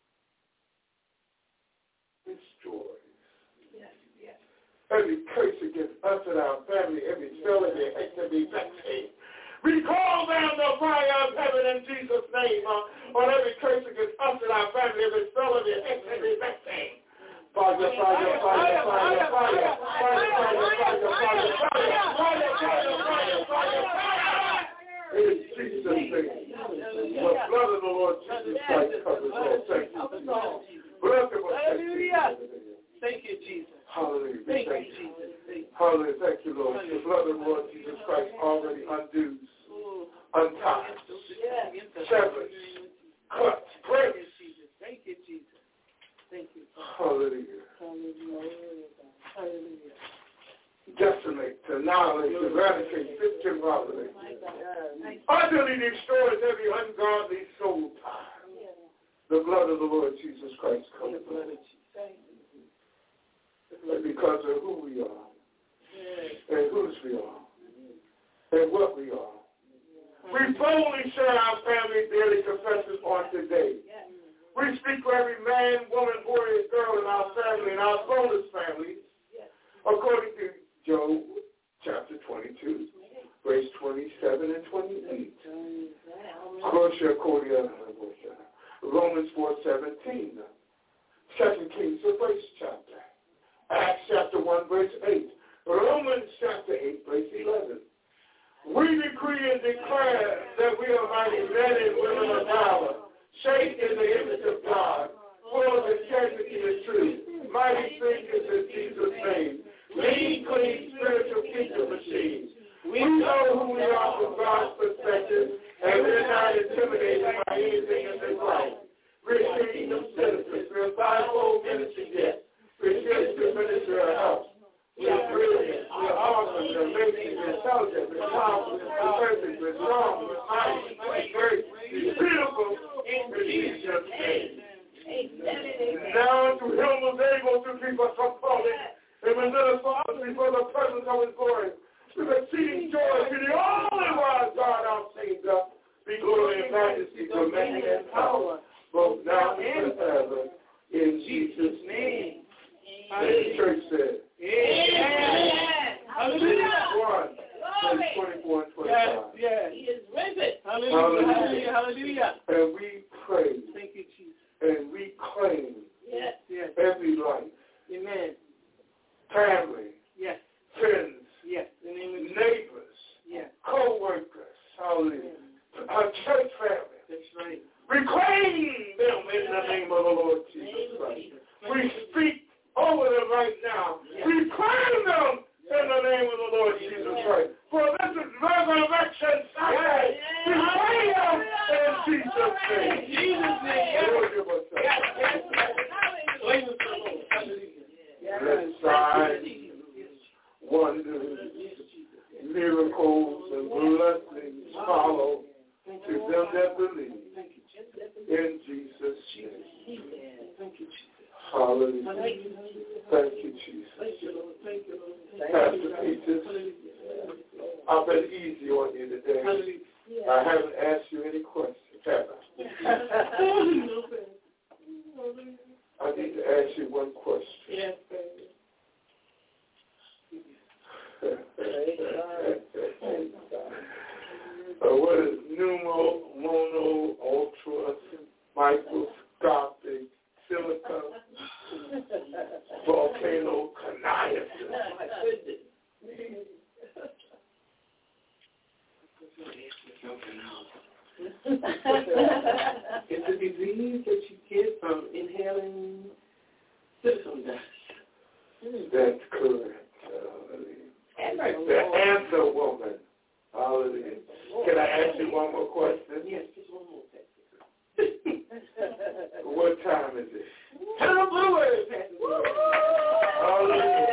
destroys. Yes, yes. Every curse against us and our family, every spell, every hex, every vaccine. We call down the fire of heaven in Jesus' name uh, on every curse against us and our family, every spell, every hex, every vaccine. Fire, fire, fire, fire, fire, fire, fire, fire, fire, fire, fire, fire, fire, fire. In Jesus' name. The blood of the Lord Jesus Christ covers all. Thank you. Hallelujah. Thank you, Jesus. Hallelujah. Thank you, Jesus. Hallelujah. Thank you, Lord. The blood of the Lord Jesus Christ already undoes, unties, severs, cuts, breaks. Thank you, Jesus. Thank you. Hallelujah. Hallelujah. Decimate, annihilate, eradicate, discombobulate, utterly destroys every ungodly soul tie. The blood of the Lord Jesus Christ covers us. And because of who we are, and whose we are, and what we are, we boldly share our family daily confessions on today. We speak for every man, woman, boy, and girl in our family and our bonus families, according to Job chapter twenty-two, verse twenty-seven and twenty-eight. Romans four seventeen. Second Kings, the first chapter. Acts chapter one, verse eight. Romans chapter eight, verse eleven. We decree and declare that we are mighty men and women of valor, shaped in the image of God, full of integrity and truth, mighty thinkers in Jesus' name, lean, clean, spiritual kingdom machines. We know who we are from God's perspective, and we're not intimidated by anything in this life. We're kingdom citizens. We're a five-fold ministry gift. We're spiritual ministry of health. We're brilliant. We're awesome. We're amazing. We're intelligent. We're powerful. We're perfect. We're strong. We're mighty. We're great. We're beautiful. In Jesus' name. Now to him was able to keep us from falling and present us faultless before the presence of his glory. With exceeding joy to the only wise God our Savior, be glory and majesty, dominion and power, both now and forever. In Jesus' name. And the church said, Amen. Hallelujah. One. Hallelujah. Hallelujah. And we praise. Thank you, Jesus. And we claim yes. Yes. every life. Amen. Family. Yes. Friends. Yes. Neighbors. Yes. Co-workers. Hallelujah. Our church family. That's right. We claim them in the name of the Lord Jesus Christ. We speak over them right now. Yes. We claim them in the name of the Lord Jesus Christ. For this is Resurrection Sunday. We claim them in Jesus' name. Jesus' name. Let signs, wonders, miracles, and blessings follow to them that believe. In Jesus' name. Thank you, Jesus. Hallelujah. Thank you, Jesus. Pastor Peter, I've been easy on you today. I haven't asked you any questions, have I? I need to ask you one question. Yes, uh, what is pneumo, mono, ultra, microscopic, silica, volcano, coniasis? It's a disease that you get from inhaling silicone dust. That's correct. Hallelujah. The answer woman. Hallelujah. Can I ask you one more question? Yes, just one more question. What time is it? Tell the blue word, Hallelujah.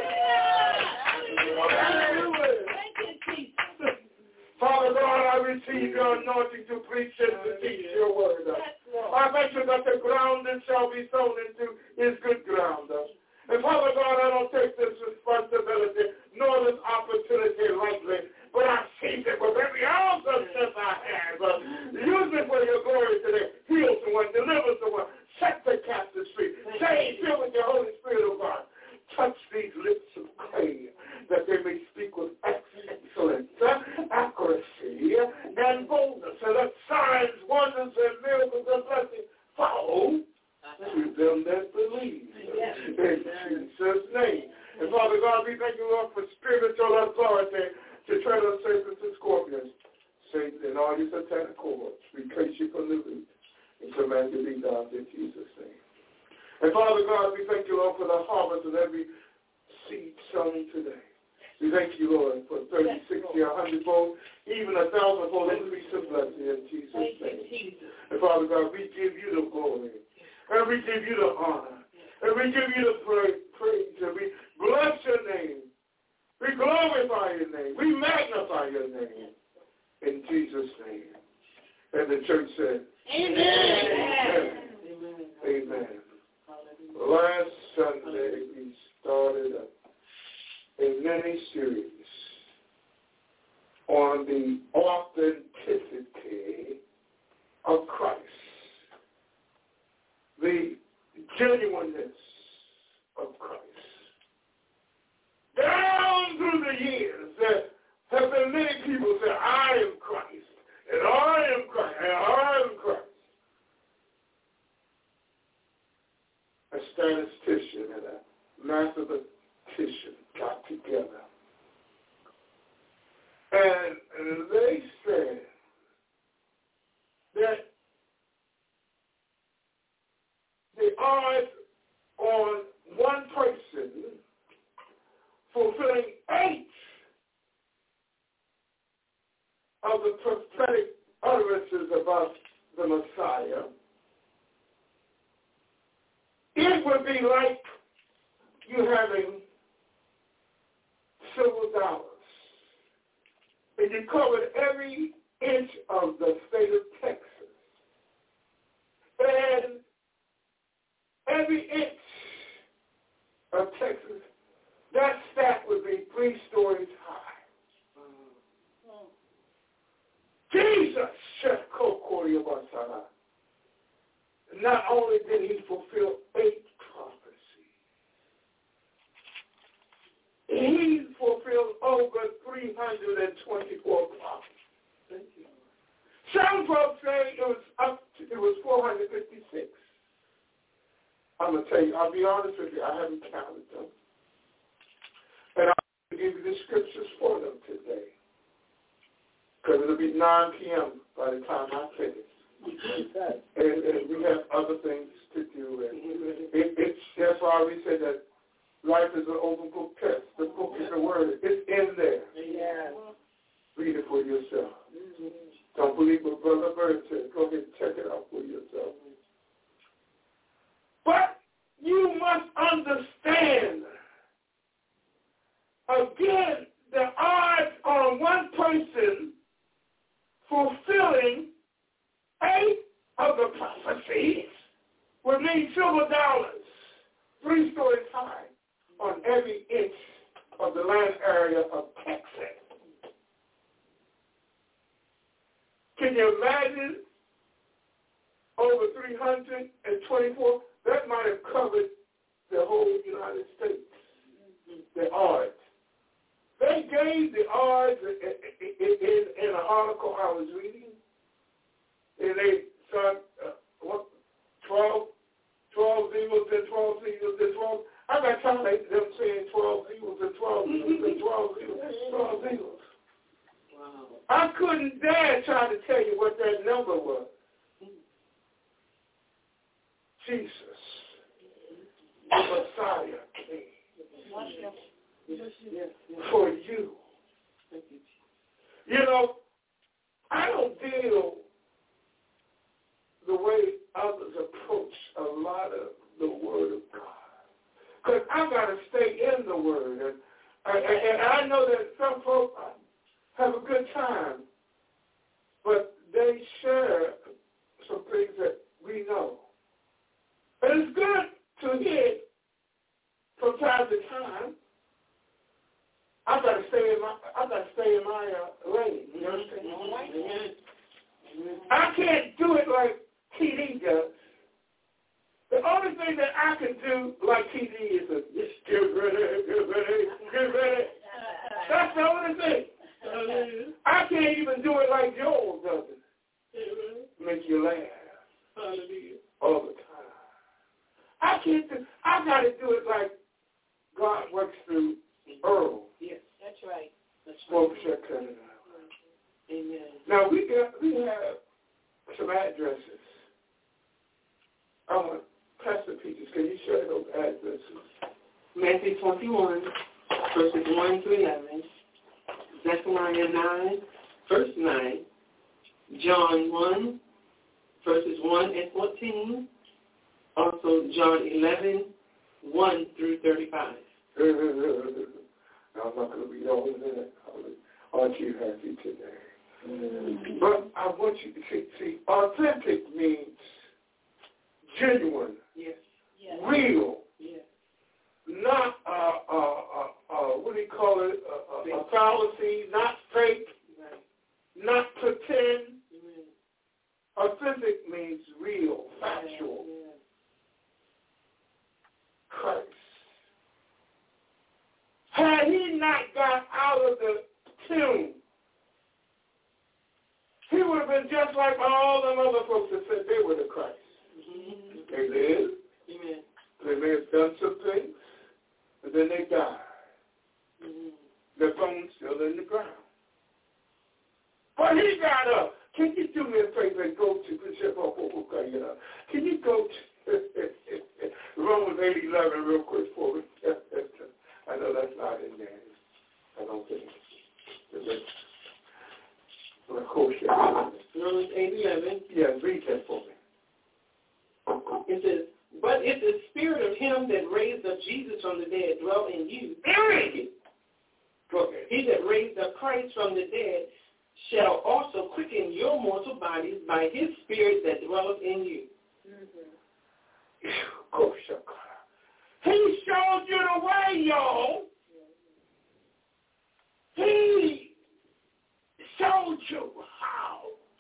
Father God, I receive your anointing to preach and to teach your word. I thank you that the ground that shall be sown into is good ground. And Father God, I don't take this responsibility nor this opportunity lightly, but I seize it with every ounce of strength I have. Use it for your glory today. Heal someone, deliver someone, set the captives free. Save, fill with your Holy Spirit, oh God. Touch these lips of clay that they may speak with excellence, accuracy, and boldness, so that signs, wonders, and miracles and blessings follow to them that believe. Yes. In Jesus' name. And Father God, we thank you, Lord, for spiritual authority to tread on serpents and scorpions. Satan and all your satanic cohorts, we place you from the root and command you to be God in Jesus' name. And Father God, we thank you, Lord, for the harvest of every seed sown today. We thank you, Lord, for thirty, sixty, a hundredfold, even a thousandfold increase of blessing in Jesus' name. And Father God, we give you the glory, and we give you the honor, and we give you the praise, and we bless your name. We glorify your name. We magnify your name. In Jesus' name. And the church said, Amen. Amen. Amen. Amen. Last Sunday, we started a, a mini-series on the authenticity of Christ, the genuineness of Christ. Down through the years, there have been many people say, I am Christ, and I am Christ, and I am Christ. A statistician and a mathematician got together. And, and they said that the odds on one person fulfilling eight of the prophetic utterances about the Messiah, it would be like you having silver dollars, and you covered every inch of the state of Texas, and every inch of Texas, that stack would be three stories high. Mm. Jesus, not only did he fulfill eight prophecies, he fulfilled over three hundred twenty-four prophecies. Thank you. Some folks say it was up to, it was four hundred fifty-six. I'm going to tell you, I'll be honest with you, I haven't counted them. And I'll give you the scriptures for them today. Because it'll be nine p.m. by the time I finish. and, and we have other things to do. And it, it's, that's why we say that life is an open book test. The book is the word. It's in there. Yeah. Read it for yourself. Mm-hmm. Don't believe what Brother Bird said. Go ahead and check it out for yourself. But you must understand, again, the odds on one person fulfilling eight of the prophecies would need silver dollars, three stories high, on every inch of the land area of Texas. Can you imagine over three hundred twenty-four? That might have covered the whole United States, the odds. They gave the odds in, in, in an article I was reading, and they said, uh, what, twelve, twelve zeros and twelve zeros and twelve. I got tired of them saying twelve zeros and twelve zeros and twelve zeros and twelve zeros. Wow. I couldn't dare try to tell you what that number was. Jesus, the Messiah came for you. You know, I don't deal the way others approach a lot of the Word of God. Because I got to stay in the Word. And I, and I know that some folks have a good time, but they share some things that we know. And it's good to hear from time to time. I got to stay in my I got to stay in my uh, lane. You understand? Mm-hmm. I can't do it like T D does. The only thing that I can do like T D is a just get ready, get ready, get ready. That's the only thing. I can't even do it like Joel does it. Make you laugh all the time. I can't do. I got to do it like God works through Earl. Yes, that's right. That's right. Amen. Now we got we have some addresses. I want Pastor Peaches. Can you share those addresses? Matthew twenty-one, verses one through eleven. Zechariah nine, verse nine. John one, verses one and fourteen. Also, John eleven, one through thirty-five. I'm not going to read all of that. Aren't you happy today? Mm-hmm. But I want you to see, see, authentic means genuine, yes, yes. real, yes. not, uh, uh, uh, uh, what do you call it, uh, uh, a fallacy, not fake, right. Not pretend. Mm-hmm. Authentic means real, factual. Yeah. Christ. Had he not got out of the tomb, he would have been just like all them other folks that said they were the Christ. Mm-hmm. They lived. Amen. They may have done some things, but then they died. Mm-hmm. Their bones still in the ground. But he got up. Can you do me a favor and go to Bishop Okokaya? Can you go to Romans eight eleven real quick for me? I know that's not in there. I don't think. Of course, Romans eight eleven. Yeah, read that for me. It says, but if the spirit of him that raised up Jesus from the dead dwell in you, okay. He that raised up Christ from the dead shall also quicken your mortal bodies by his spirit that dwelleth in you. Mm-hmm. He showed you the way, y'all. He showed you how.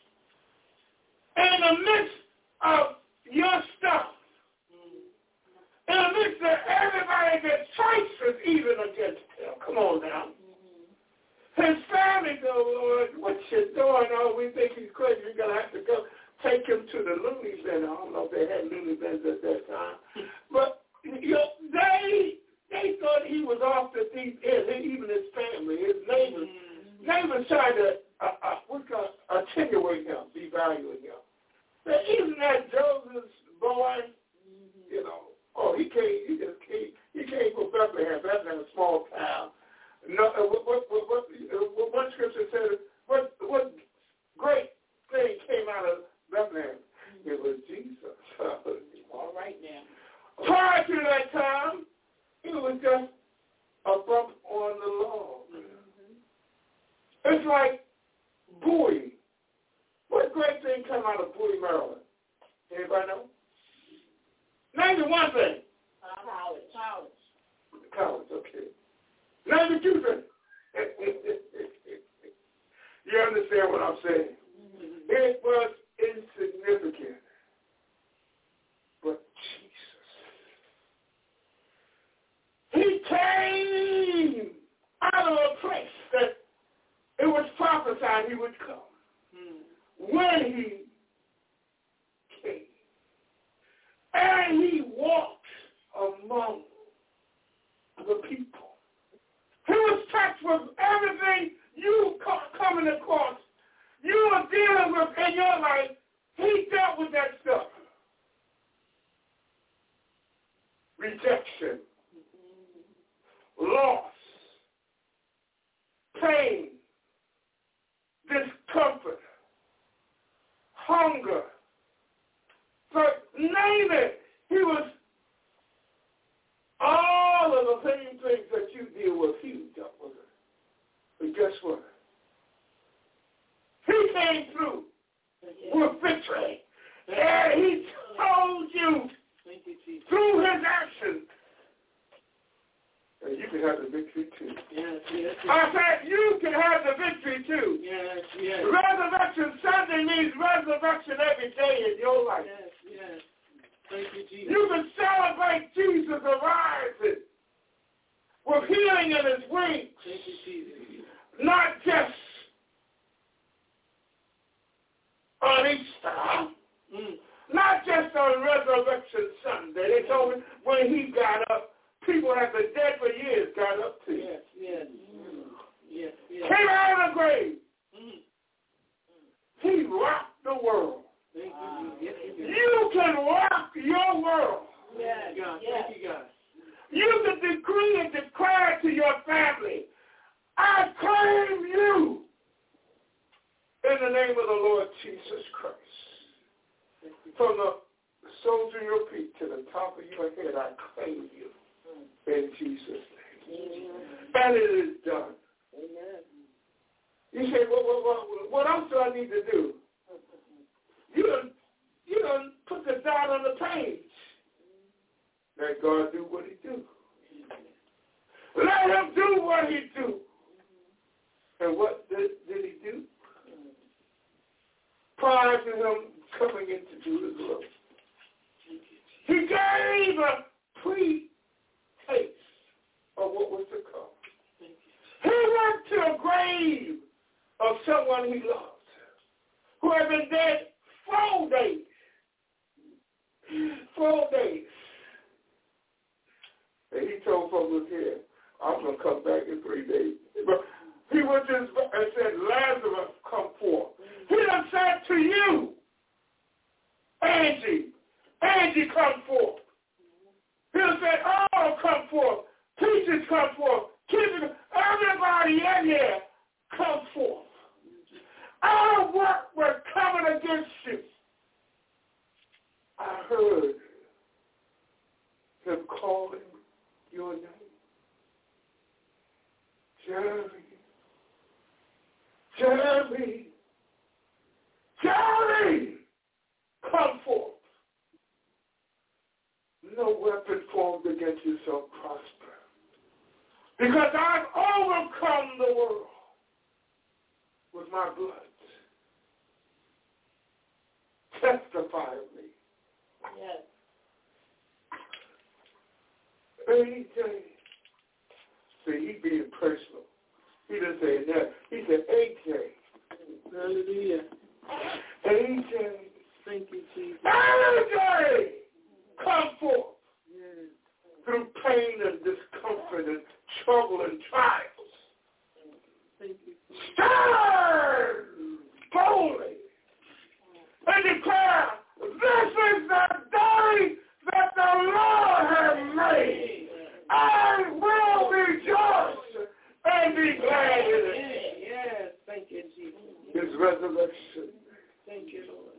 In the midst of your stuff, in the midst of everybody that choices even against him, come on now. His family funny though, Lord, what you're doing, oh, we think he's crazy. You're going to have to go take him to the loony bin. I don't know if they had loony bins at that time. But, you know, they, they thought he was off the deep end, even his family, his neighbors. Mm-hmm. Neighbors tried to, uh, uh, what's called, attenuate him, devalue him. But isn't that Joseph's boy? Mm-hmm. You know, oh, he came, he just came, he came from Bethlehem. Bethlehem, a small town. No, uh, what, what, what, what, uh, one scripture said, what, what great thing came out of Bethlehem? Mm-hmm. It was Jesus. All right now. Prior to that time, it was just a bump on the log. Mm-hmm. It's like Bowie. What great thing come out of Bowie, Maryland? Anybody know? Name me one thing. College. College. College, okay. Name me two things. You understand what I'm saying? Mm-hmm. It was insignificant. But Jesus, he came out of a place that it was prophesied he would come. Mm. When he came, and he walked among the people. He was touched with everything you coming across, you are dealing with in your life. He dealt with that stuff. Rejection, loss, pain, discomfort, hunger. But name it. He was all of the same things that you deal with, he dealt with it. But guess what? He came through with victory. And he told you through his actions that you can have the victory too. Yes, yes, yes. I said you can have the victory too. Yes, yes. Resurrection Sunday means resurrection every day in your life. Yes, yes. Thank you, Jesus. You can celebrate Jesus arising with healing in his wings. Thank you, Jesus. Not just on Easter. Mm. Not just on Resurrection Sunday. They told me when he got up, people that been dead for years got up too. Yes, yes. Mm. Yes, yes. Came out of the grave. Mm. He rocked the world. Thank you, yes, yes. You can rock your world. Yes, God. Yes. Thank you, God. You can decree and declare to your family, I claim you in the name of the Lord Jesus Christ. From the soles of your feet to the top of your head, I claim you in Jesus' name. And it is done. Amen. You say, well, well, well, what else do I need to do? You done, you done put the dot on the page. Let God do what he do. Let him do what he do. And what did, did he do? Prior to him coming in to do his will, he gave a pre-taste of what was to come. He went to a grave of someone he loved, who had been dead four days. Four days. And he told folks here, I'm going to come back in three days. But he went to his, and said, Lazarus, come forth. He done said to you, Angie, Angie, come forth. He done said, oh, come forth. Teachers, come forth. Kids, everybody in here, come forth. Our work was coming against you. I heard him calling your name. Jeremy, Jeremy, Jeremy, come forth. No weapon formed against you shall prosper. Because I've overcome the world with my blood. Testify of me. Yes. A J. See, he being personal. He didn't say that. He said, A resurrection. Thank you, Lord.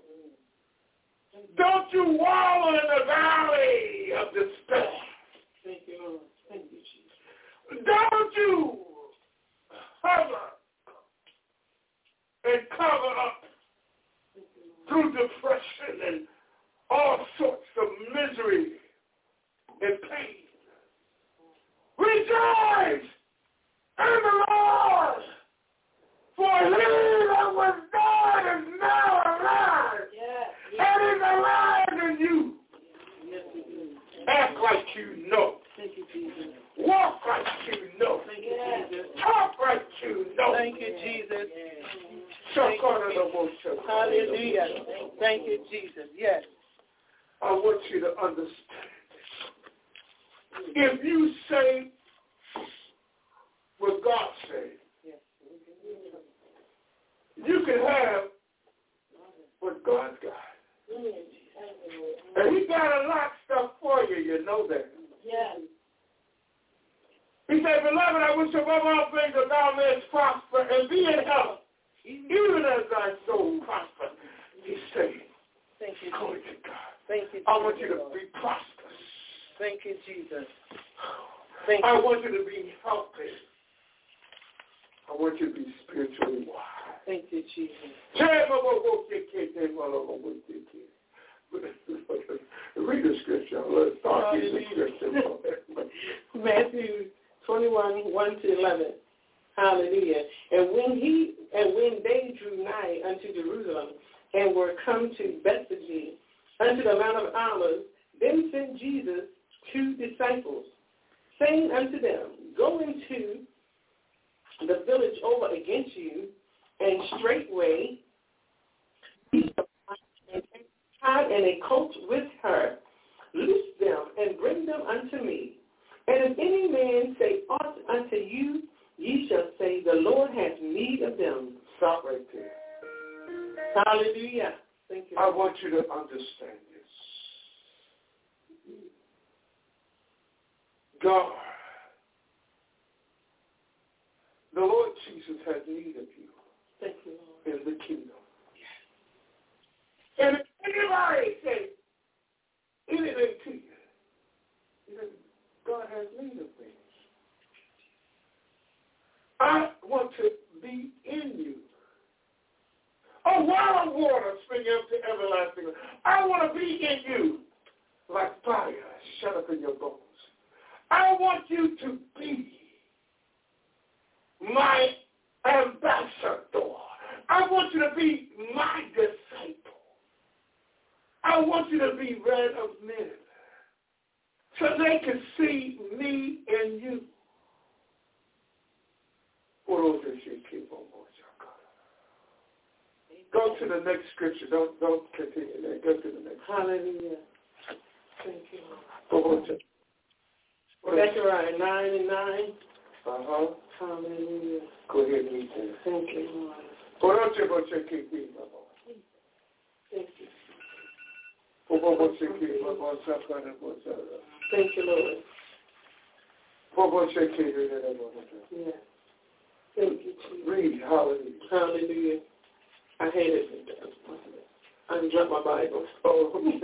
Don't you wallow in the valley of despair. Thank you, Lord. Thank you, Jesus. Don't you hover and cover up through depression and all sorts of misery and pain. Rejoice in the Lord, for he that was dead is now alive, Yes. and is alive in you. Yes, we do. Act like you know. Thank you, Jesus. Walk like you know. Thank you, Jesus. Talk like you know. Thank you, Jesus. Chuck on the motion. Hallelujah. Thank you, Jesus. Yes. I want you to understand this. If you say what God said, you can have what God got. And he got a lot of stuff for you, you know that. Yes. He said, beloved, I wish above all things that thou mayest prosper and be in health, even as thy soul prosper. He said, Thank you, glory Jesus. to God. Thank you, Jesus. I want you to be prosperous. Thank you, Jesus. Thank I you. want you to be healthy. I want you to be spiritually wise. Thank you, Jesus. Read the scripture. Let's start reading the scripture. Matthew twenty-one, one to eleven. Hallelujah. And when he and when they drew nigh unto Jerusalem and were come to Bethany, unto the Mount of Olives, then sent Jesus two disciples, saying unto them, go into the village over against you, and straightway tied and a colt with her, loose them and bring them unto me. And if any man say aught unto you, ye shall say, the Lord has need of them. Stop right there. Hallelujah. Thank you. I want you to understand this. God, the Lord Jesus has need of you. Thank you, Lord. In the kingdom. And if anybody say anything to you, then God has need of me. I want to be in you. A well of water springing up to everlasting. I want to be in you like fire shut up in your bones. I want you to be my ambassador. I want you to be my disciple. I want you to be read of men so they can see me in you. Go to the next scripture. Don't don't continue there. Go to the next. Hallelujah. Thank you, Lord. Zechariah nine and nine. Uh-huh. Hallelujah. Go ahead and read that. Thank you, Lord. Thank you. Thank you. Thank you, Lord. Yeah. Thank you, Jesus. Read, hallelujah. Hallelujah. I hate it. I done dropped my Bible. Oh, okay.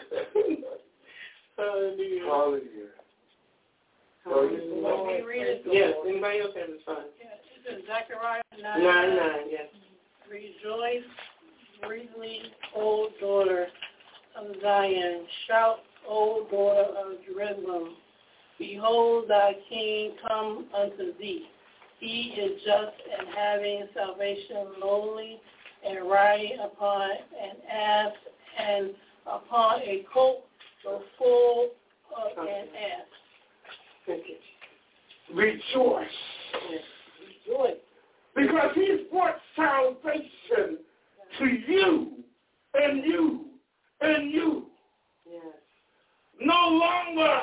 Hallelujah. Hallelujah. Hallelujah. Let me read it. Yes, anybody else have it, fine. Yes, it's in Zechariah nine. Nine, nine, yes. Rejoice greatly, O daughter of Zion. Shout, O daughter of Jerusalem. Behold, thy king come unto thee. He is just and having salvation, lowly, and riding upon an ass and upon a colt, the foal of an ass. Thank you. Rejoice. Yes. Rejoice. Because he's brought salvation to you and you and you. Yes. No longer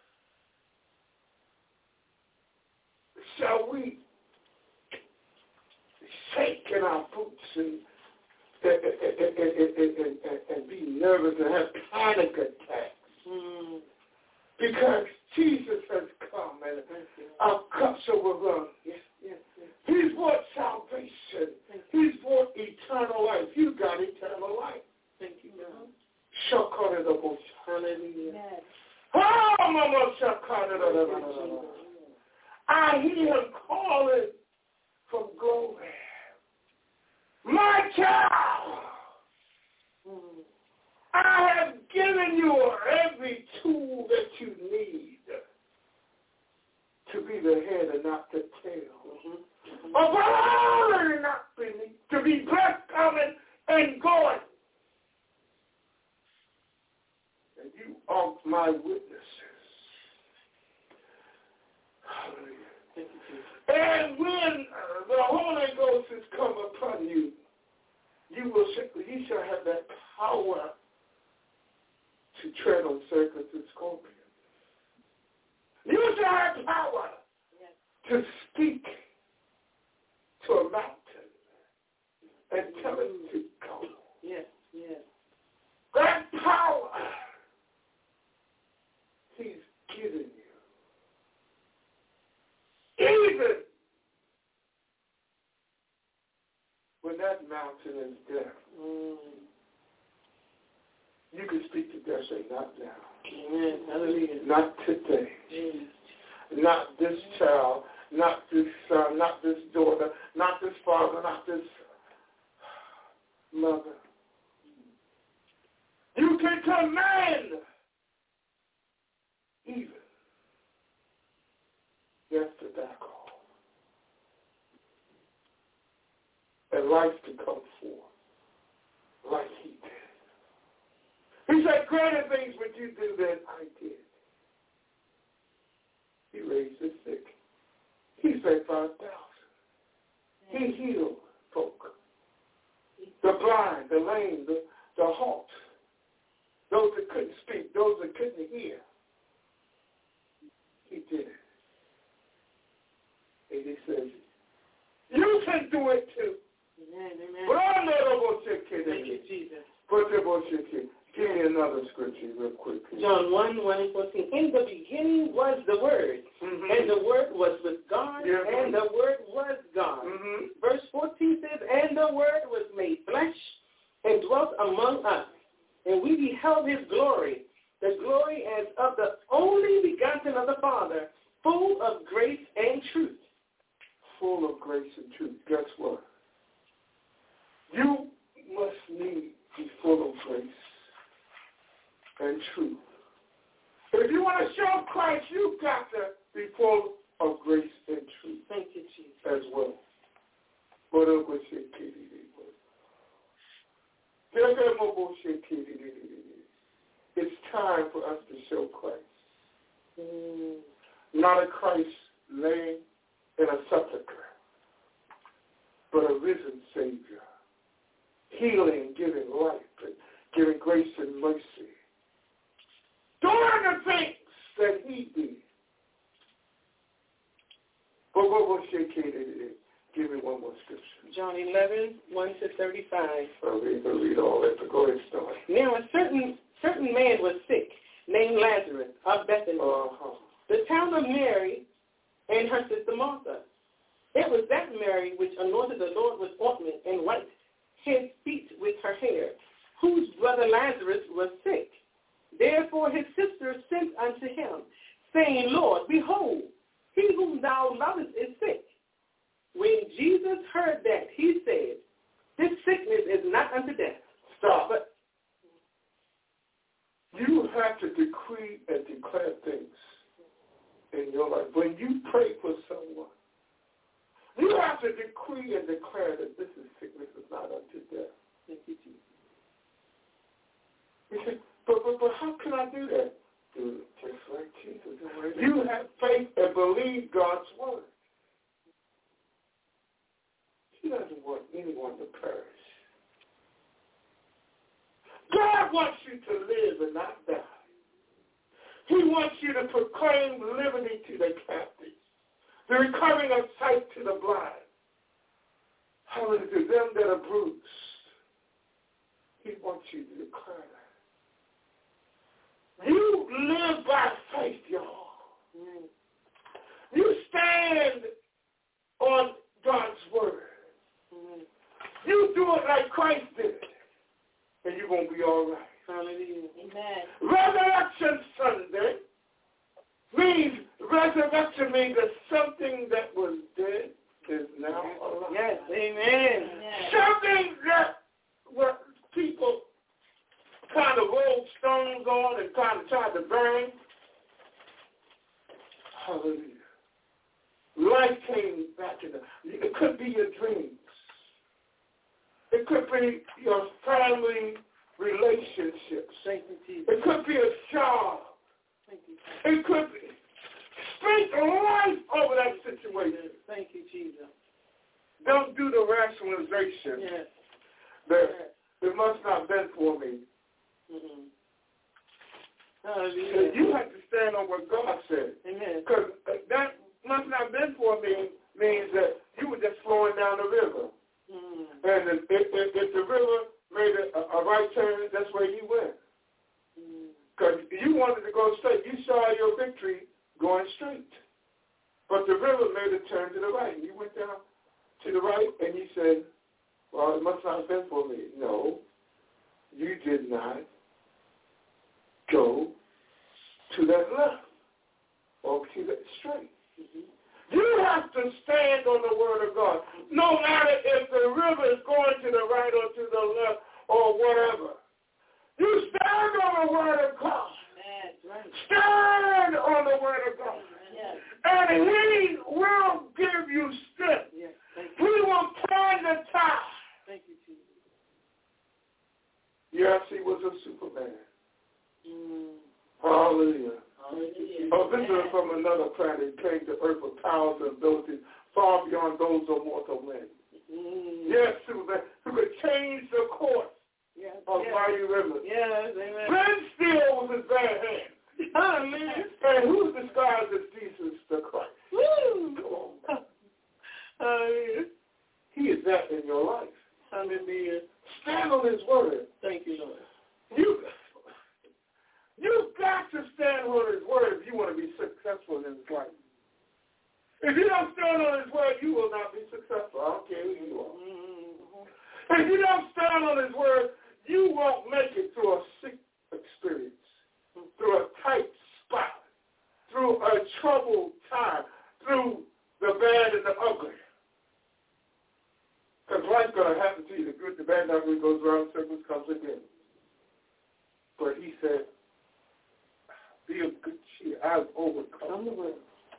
shall we shake in our boots and, and, and, and, and, and, and be nervous and have panic attacks. Mm. Because Jesus has come and our cups overrun. Yes, yes, yes. He's brought salvation. He's brought eternal life. You got eternal life. Thank you, God. Shakara the bush. Hallelujah. Yes. Oh, Mama Shakara the I hear him calling from glory. My child, I have given you every tool that you need to be the head and not the tail. Mm-hmm. Above and not beneath. To be blessed coming and going. And you are my witnesses. Hallelujah. And when uh, the Holy Ghost has come upon you, you will you shall have that power to tread on serpents and scorpions. You shall have power yes. to speak to a mountain and tell it to go. Yes, yes. That power he's given you. Even when that mountain is there, mm. you can speak to death, say, not now. Amen. Hallelujah. Not today. Amen. Not this child, not this son, not this daughter, not this father, not this mother. You can command even death to back off and life to come forth like he did. He said, greater things would you do than I did. He raised the sick. He fed five thousand. He healed folk. The blind, the lame, the, the halt, those that couldn't speak, those that couldn't hear. He did it. And he says, you can do it too. Amen, amen. Thank you, Jesus. Give me another scripture real quick. John one, one and fourteen. In the beginning was the Word, mm-hmm. and the Word was with God, yeah. and the Word was God. Mm-hmm. Verse fourteen says, and the Word was made flesh and dwelt among us, and we beheld his glory, the glory as of the only begotten of the Father, full of grace and truth. Full of grace and truth. Guess what? You must need be full of grace and truth. If you want to show Christ, you've got to be full of grace and truth. Thank you, Jesus. As well. It's time for us to show Christ. Mm. Not a Christ laying in a sepulcher, but a risen Savior, healing, giving life, and giving grace and mercy, doing the things that he did. But what was she it? Give me one more scripture. John eleven, one to thirty-five. I'll read, I'll read all that, but go ahead and start. Now a certain certain man was sick, named Lazarus, of Bethany, uh-huh. the town of Mary, and her sister Martha. It was that Mary which anointed the Lord with ointment and wiped his feet with her hair, whose brother Lazarus was sick. Therefore his sister sent unto him, saying, Lord, behold, he whom thou lovest is sick. When Jesus heard that, he said, this sickness is not unto death. Stop. But you have to decree and declare things in your life. When you pray for someone, you have to decree and declare that this is sickness is not unto death. Thank you, Jesus. You say, but, but, but how can I do that? Do it just like Jesus. You have faith and believe God's word. He doesn't want anyone to perish. God wants you to live and not die. He wants you to proclaim liberty to the captives, the recovering of sight to the blind, hallelujah, to them that are bruised. He wants you to declare that. You live by faith, y'all. Mm. You stand on God's word. Mm. You do it like Christ did it, and you're going to be all right. Hallelujah. Amen. Resurrection Sunday means, resurrection means that something that was dead is now alive. Yes, amen. Something that what people kind of rolled stones on and kind of tried to burn. Hallelujah. Life came back in the, it could be your dreams. It could be your family relationships. Thank you, Jesus. It could be a job. Thank you, Jesus. It could be. Speak life over that situation. Thank you, Jesus. Don't do the rationalization Yes. that it must not have been for me. Mm-hmm. Hallelujah. You have to stand on what God said. Amen. Because that must not have been for me means that you were just flowing down the river. Mm. And if, if, if the river made a, a right turn, that's where you went. Because mm. you wanted to go straight. You saw your victory going straight. But the river made a turn to the right. You went down to the right and you said, well, it must not have been for me. No, you did not go to that left or to that straight. Mm-hmm. You have to stand on the word of God. No matter if the river is going to the right or to the left or whatever. You stand on the word of God. Amen. Stand on the word of God. Yes. And he will give you strength. Yes. He will turn the tide. Thank you, Jesus. Yes, he was a Superman. Mm. Hallelujah. Hallelujah. A visitor from another planet came to earth with powers and abilities far beyond those of mortal men. Mm. Yes, Superman, who could change the course yes, of yes. mighty rivers. Yes, amen. Ben Steele was his bad hand. Amen. And who's disguised as Jesus the Christ? Woo! Come on. Hallelujah. He is that in your life. Hallelujah. Stand on his word. Thank you, Lord. You, you've got to stand on his word if you want to be successful in this life. If you don't stand on his word, you will not be successful. I don't care who you are. Mm-hmm. If you don't stand on his word, you won't make it through a sick experience, through a tight spot, through a troubled time, through the bad and the ugly. Because life's going to happen to you. The good, the bad, the ugly goes around, circles comes again. But he said, be of good cheer. I've overcome the world.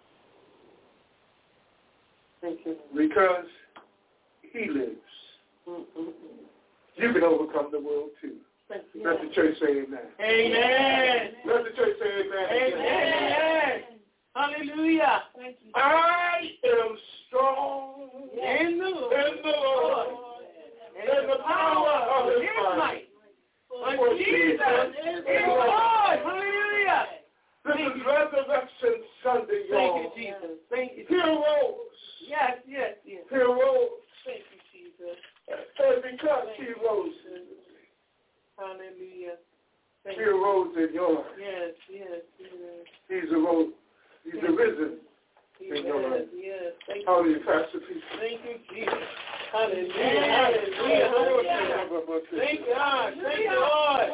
Thank you. Because he lives. Mm-mm-mm. You can overcome the world too. Thank you. Let the church say amen. Amen. Let the church say amen. Amen. Amen. Hallelujah. Thank you. I am strong in the Lord. In the Lord. In the power of his might. For Jesus is Lord. Hallelujah. This is Resurrection Sunday, y'all. Thank you, Jesus. Thank you. He rose. Yes, yes, yes. He rose. Thank you, Jesus. And because he rose. Hallelujah. Thank he rose in your life. Yes, yes, yes. He's a rose. He's a risen yes, in your life. Yes. Thank Hallelujah, Pastor Peter. Thank you, Jesus. Hallelujah. Hallelujah. Hallelujah. Thank God. Thank you, Lord.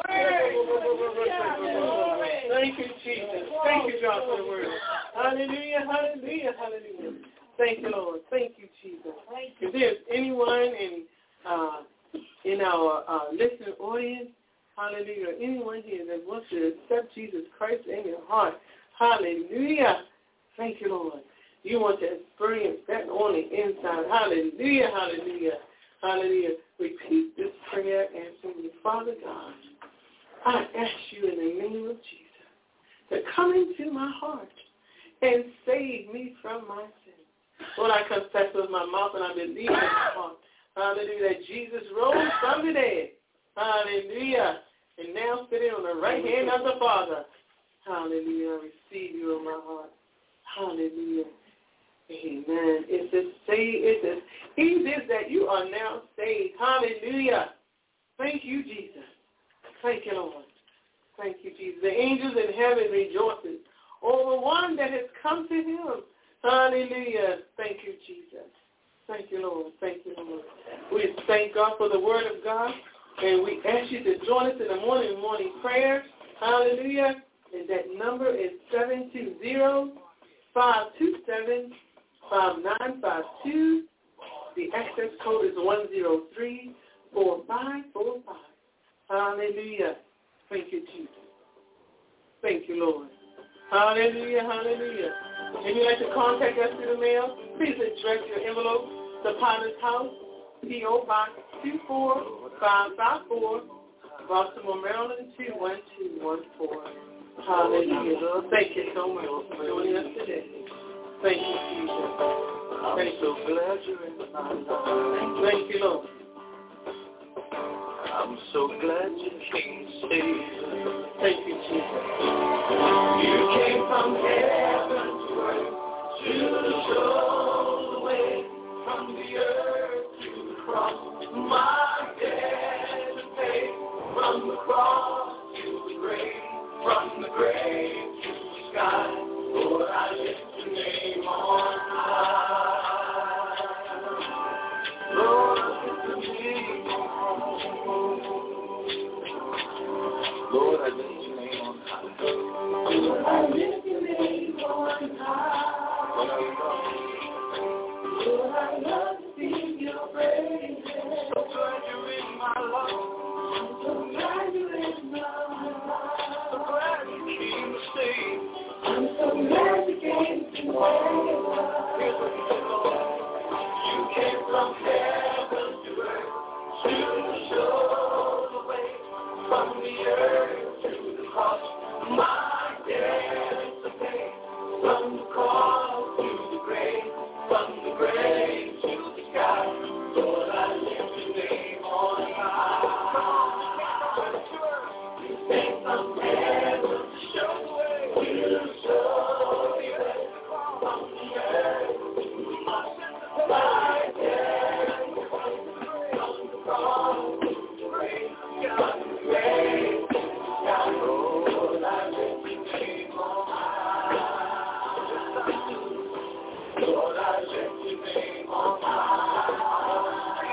Thank you, Jesus. Thank you, God, for the word. Hallelujah. Hallelujah. Hallelujah. Thank you, Lord. Thank you, Jesus. If there's anyone in uh, in our uh, listening audience, hallelujah, or anyone here that wants to accept Jesus Christ in your heart, hallelujah. Thank you, Lord. You want to experience that on the inside. Hallelujah, hallelujah, hallelujah. Repeat this prayer and say, Father God, I ask you in the name of Jesus to come into my heart and save me from my sins. Lord, I confess with my mouth and I believe in my heart, hallelujah, that Jesus rose from the dead. Hallelujah. And now sitting on the right hand of the Father. Hallelujah. I receive you in my heart. Hallelujah. Amen. It says, say, it says, he did that. You are now saved. Hallelujah. Thank you, Jesus. Thank you, Lord. Thank you, Jesus. The angels in heaven rejoices over one that has come to him. Hallelujah. Thank you, Jesus. Thank you, Lord. Thank you, Lord. We thank God for the word of God, and we ask you to join us in the morning morning prayer. Hallelujah. And that number is seven two zero, five two seven, five nine five two. The access code is one zero three four five four five. Hallelujah. Thank you, Jesus. Thank you, Lord. Hallelujah, hallelujah. If you'd like to contact us through the mail, please address your envelope to Potter's House, P O Box two four five five four, Baltimore, Maryland two one two one four. Hallelujah. Thank you so much for joining us today. Thank you, Jesus. Thank you. I'm so glad you're in my life. Thank you, Lord. I'm so glad you came to save me. Thank you, Jesus. You came from heaven to earth to show the way from the earth to the cross. My debt to pay, from the cross to the grave, from the grave to the sky. Lord, I lift your name on high. Lord, I lift your name on high. Lord, I lift your name on high. Lord, I lift your name on high. Lord, I love you. Lord, I love to sing your praises. I'm so glad you're in my life. I'm so glad you're in my life. I'm so glad you came to save. I'm so glad you came to save. Here's what you said, Lord. You came from heaven to earth to show the way from the earth to the cross. My debt to pay, from the cross to the grave, from the grave to the sky. Lord, I lift your name on high. You came from heaven to show the way, to show the way from the earth to the cross. My debt to pay, from the cross to the grave, from the grave to the sky. Lord, I lift your name on high. Lord, I lift your name on high.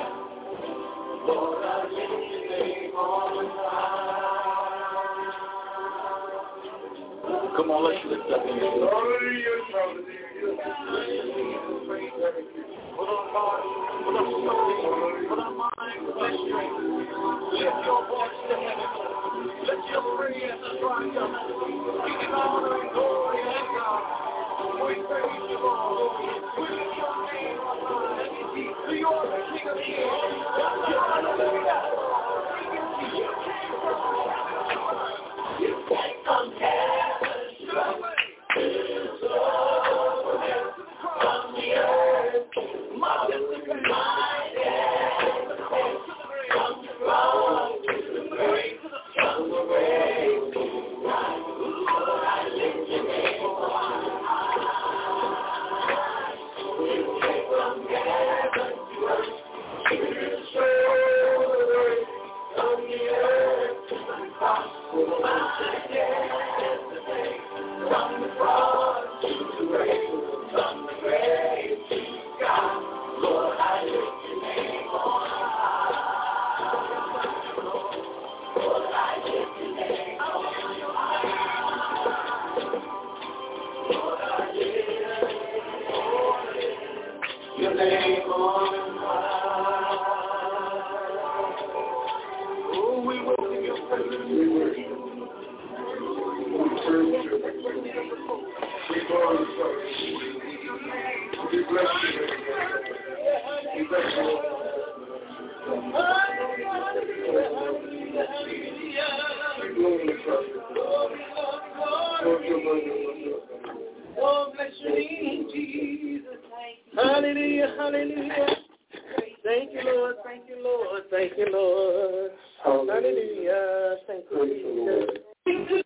Lord, I lift your name on high. Come on, let's lift up your name. Put our hearts, put our souls, put our minds, put our strength. Lift your voice to heaven. Let your praise rise up. We give honor and glory and God. We praise you, Lord. We lift your name on high. You are the King of Kings. Hallelujah. You came from heaven. You came from heaven. From the earth, my my death, from the cross to the grave, from the grave to the sky. Lord, I lift your name on high. You came from heaven to earth, to show the way from the earth to the cross. My death to pay, from the cross to the grave, from the grave to the sky. Lord, I lift your name on high. Lord, I lift your name on high. Lord, I lift your name on high. Oh, we welcome your presence. We worship you. We serve you. We glorify you. We bless you. We bless you. We glorify you. Oh, bless your name, Jesus. Hallelujah, hallelujah. Thank you, Lord. Thank you, Lord. Thank you, Lord. Hallelujah. Thank you, Jesus.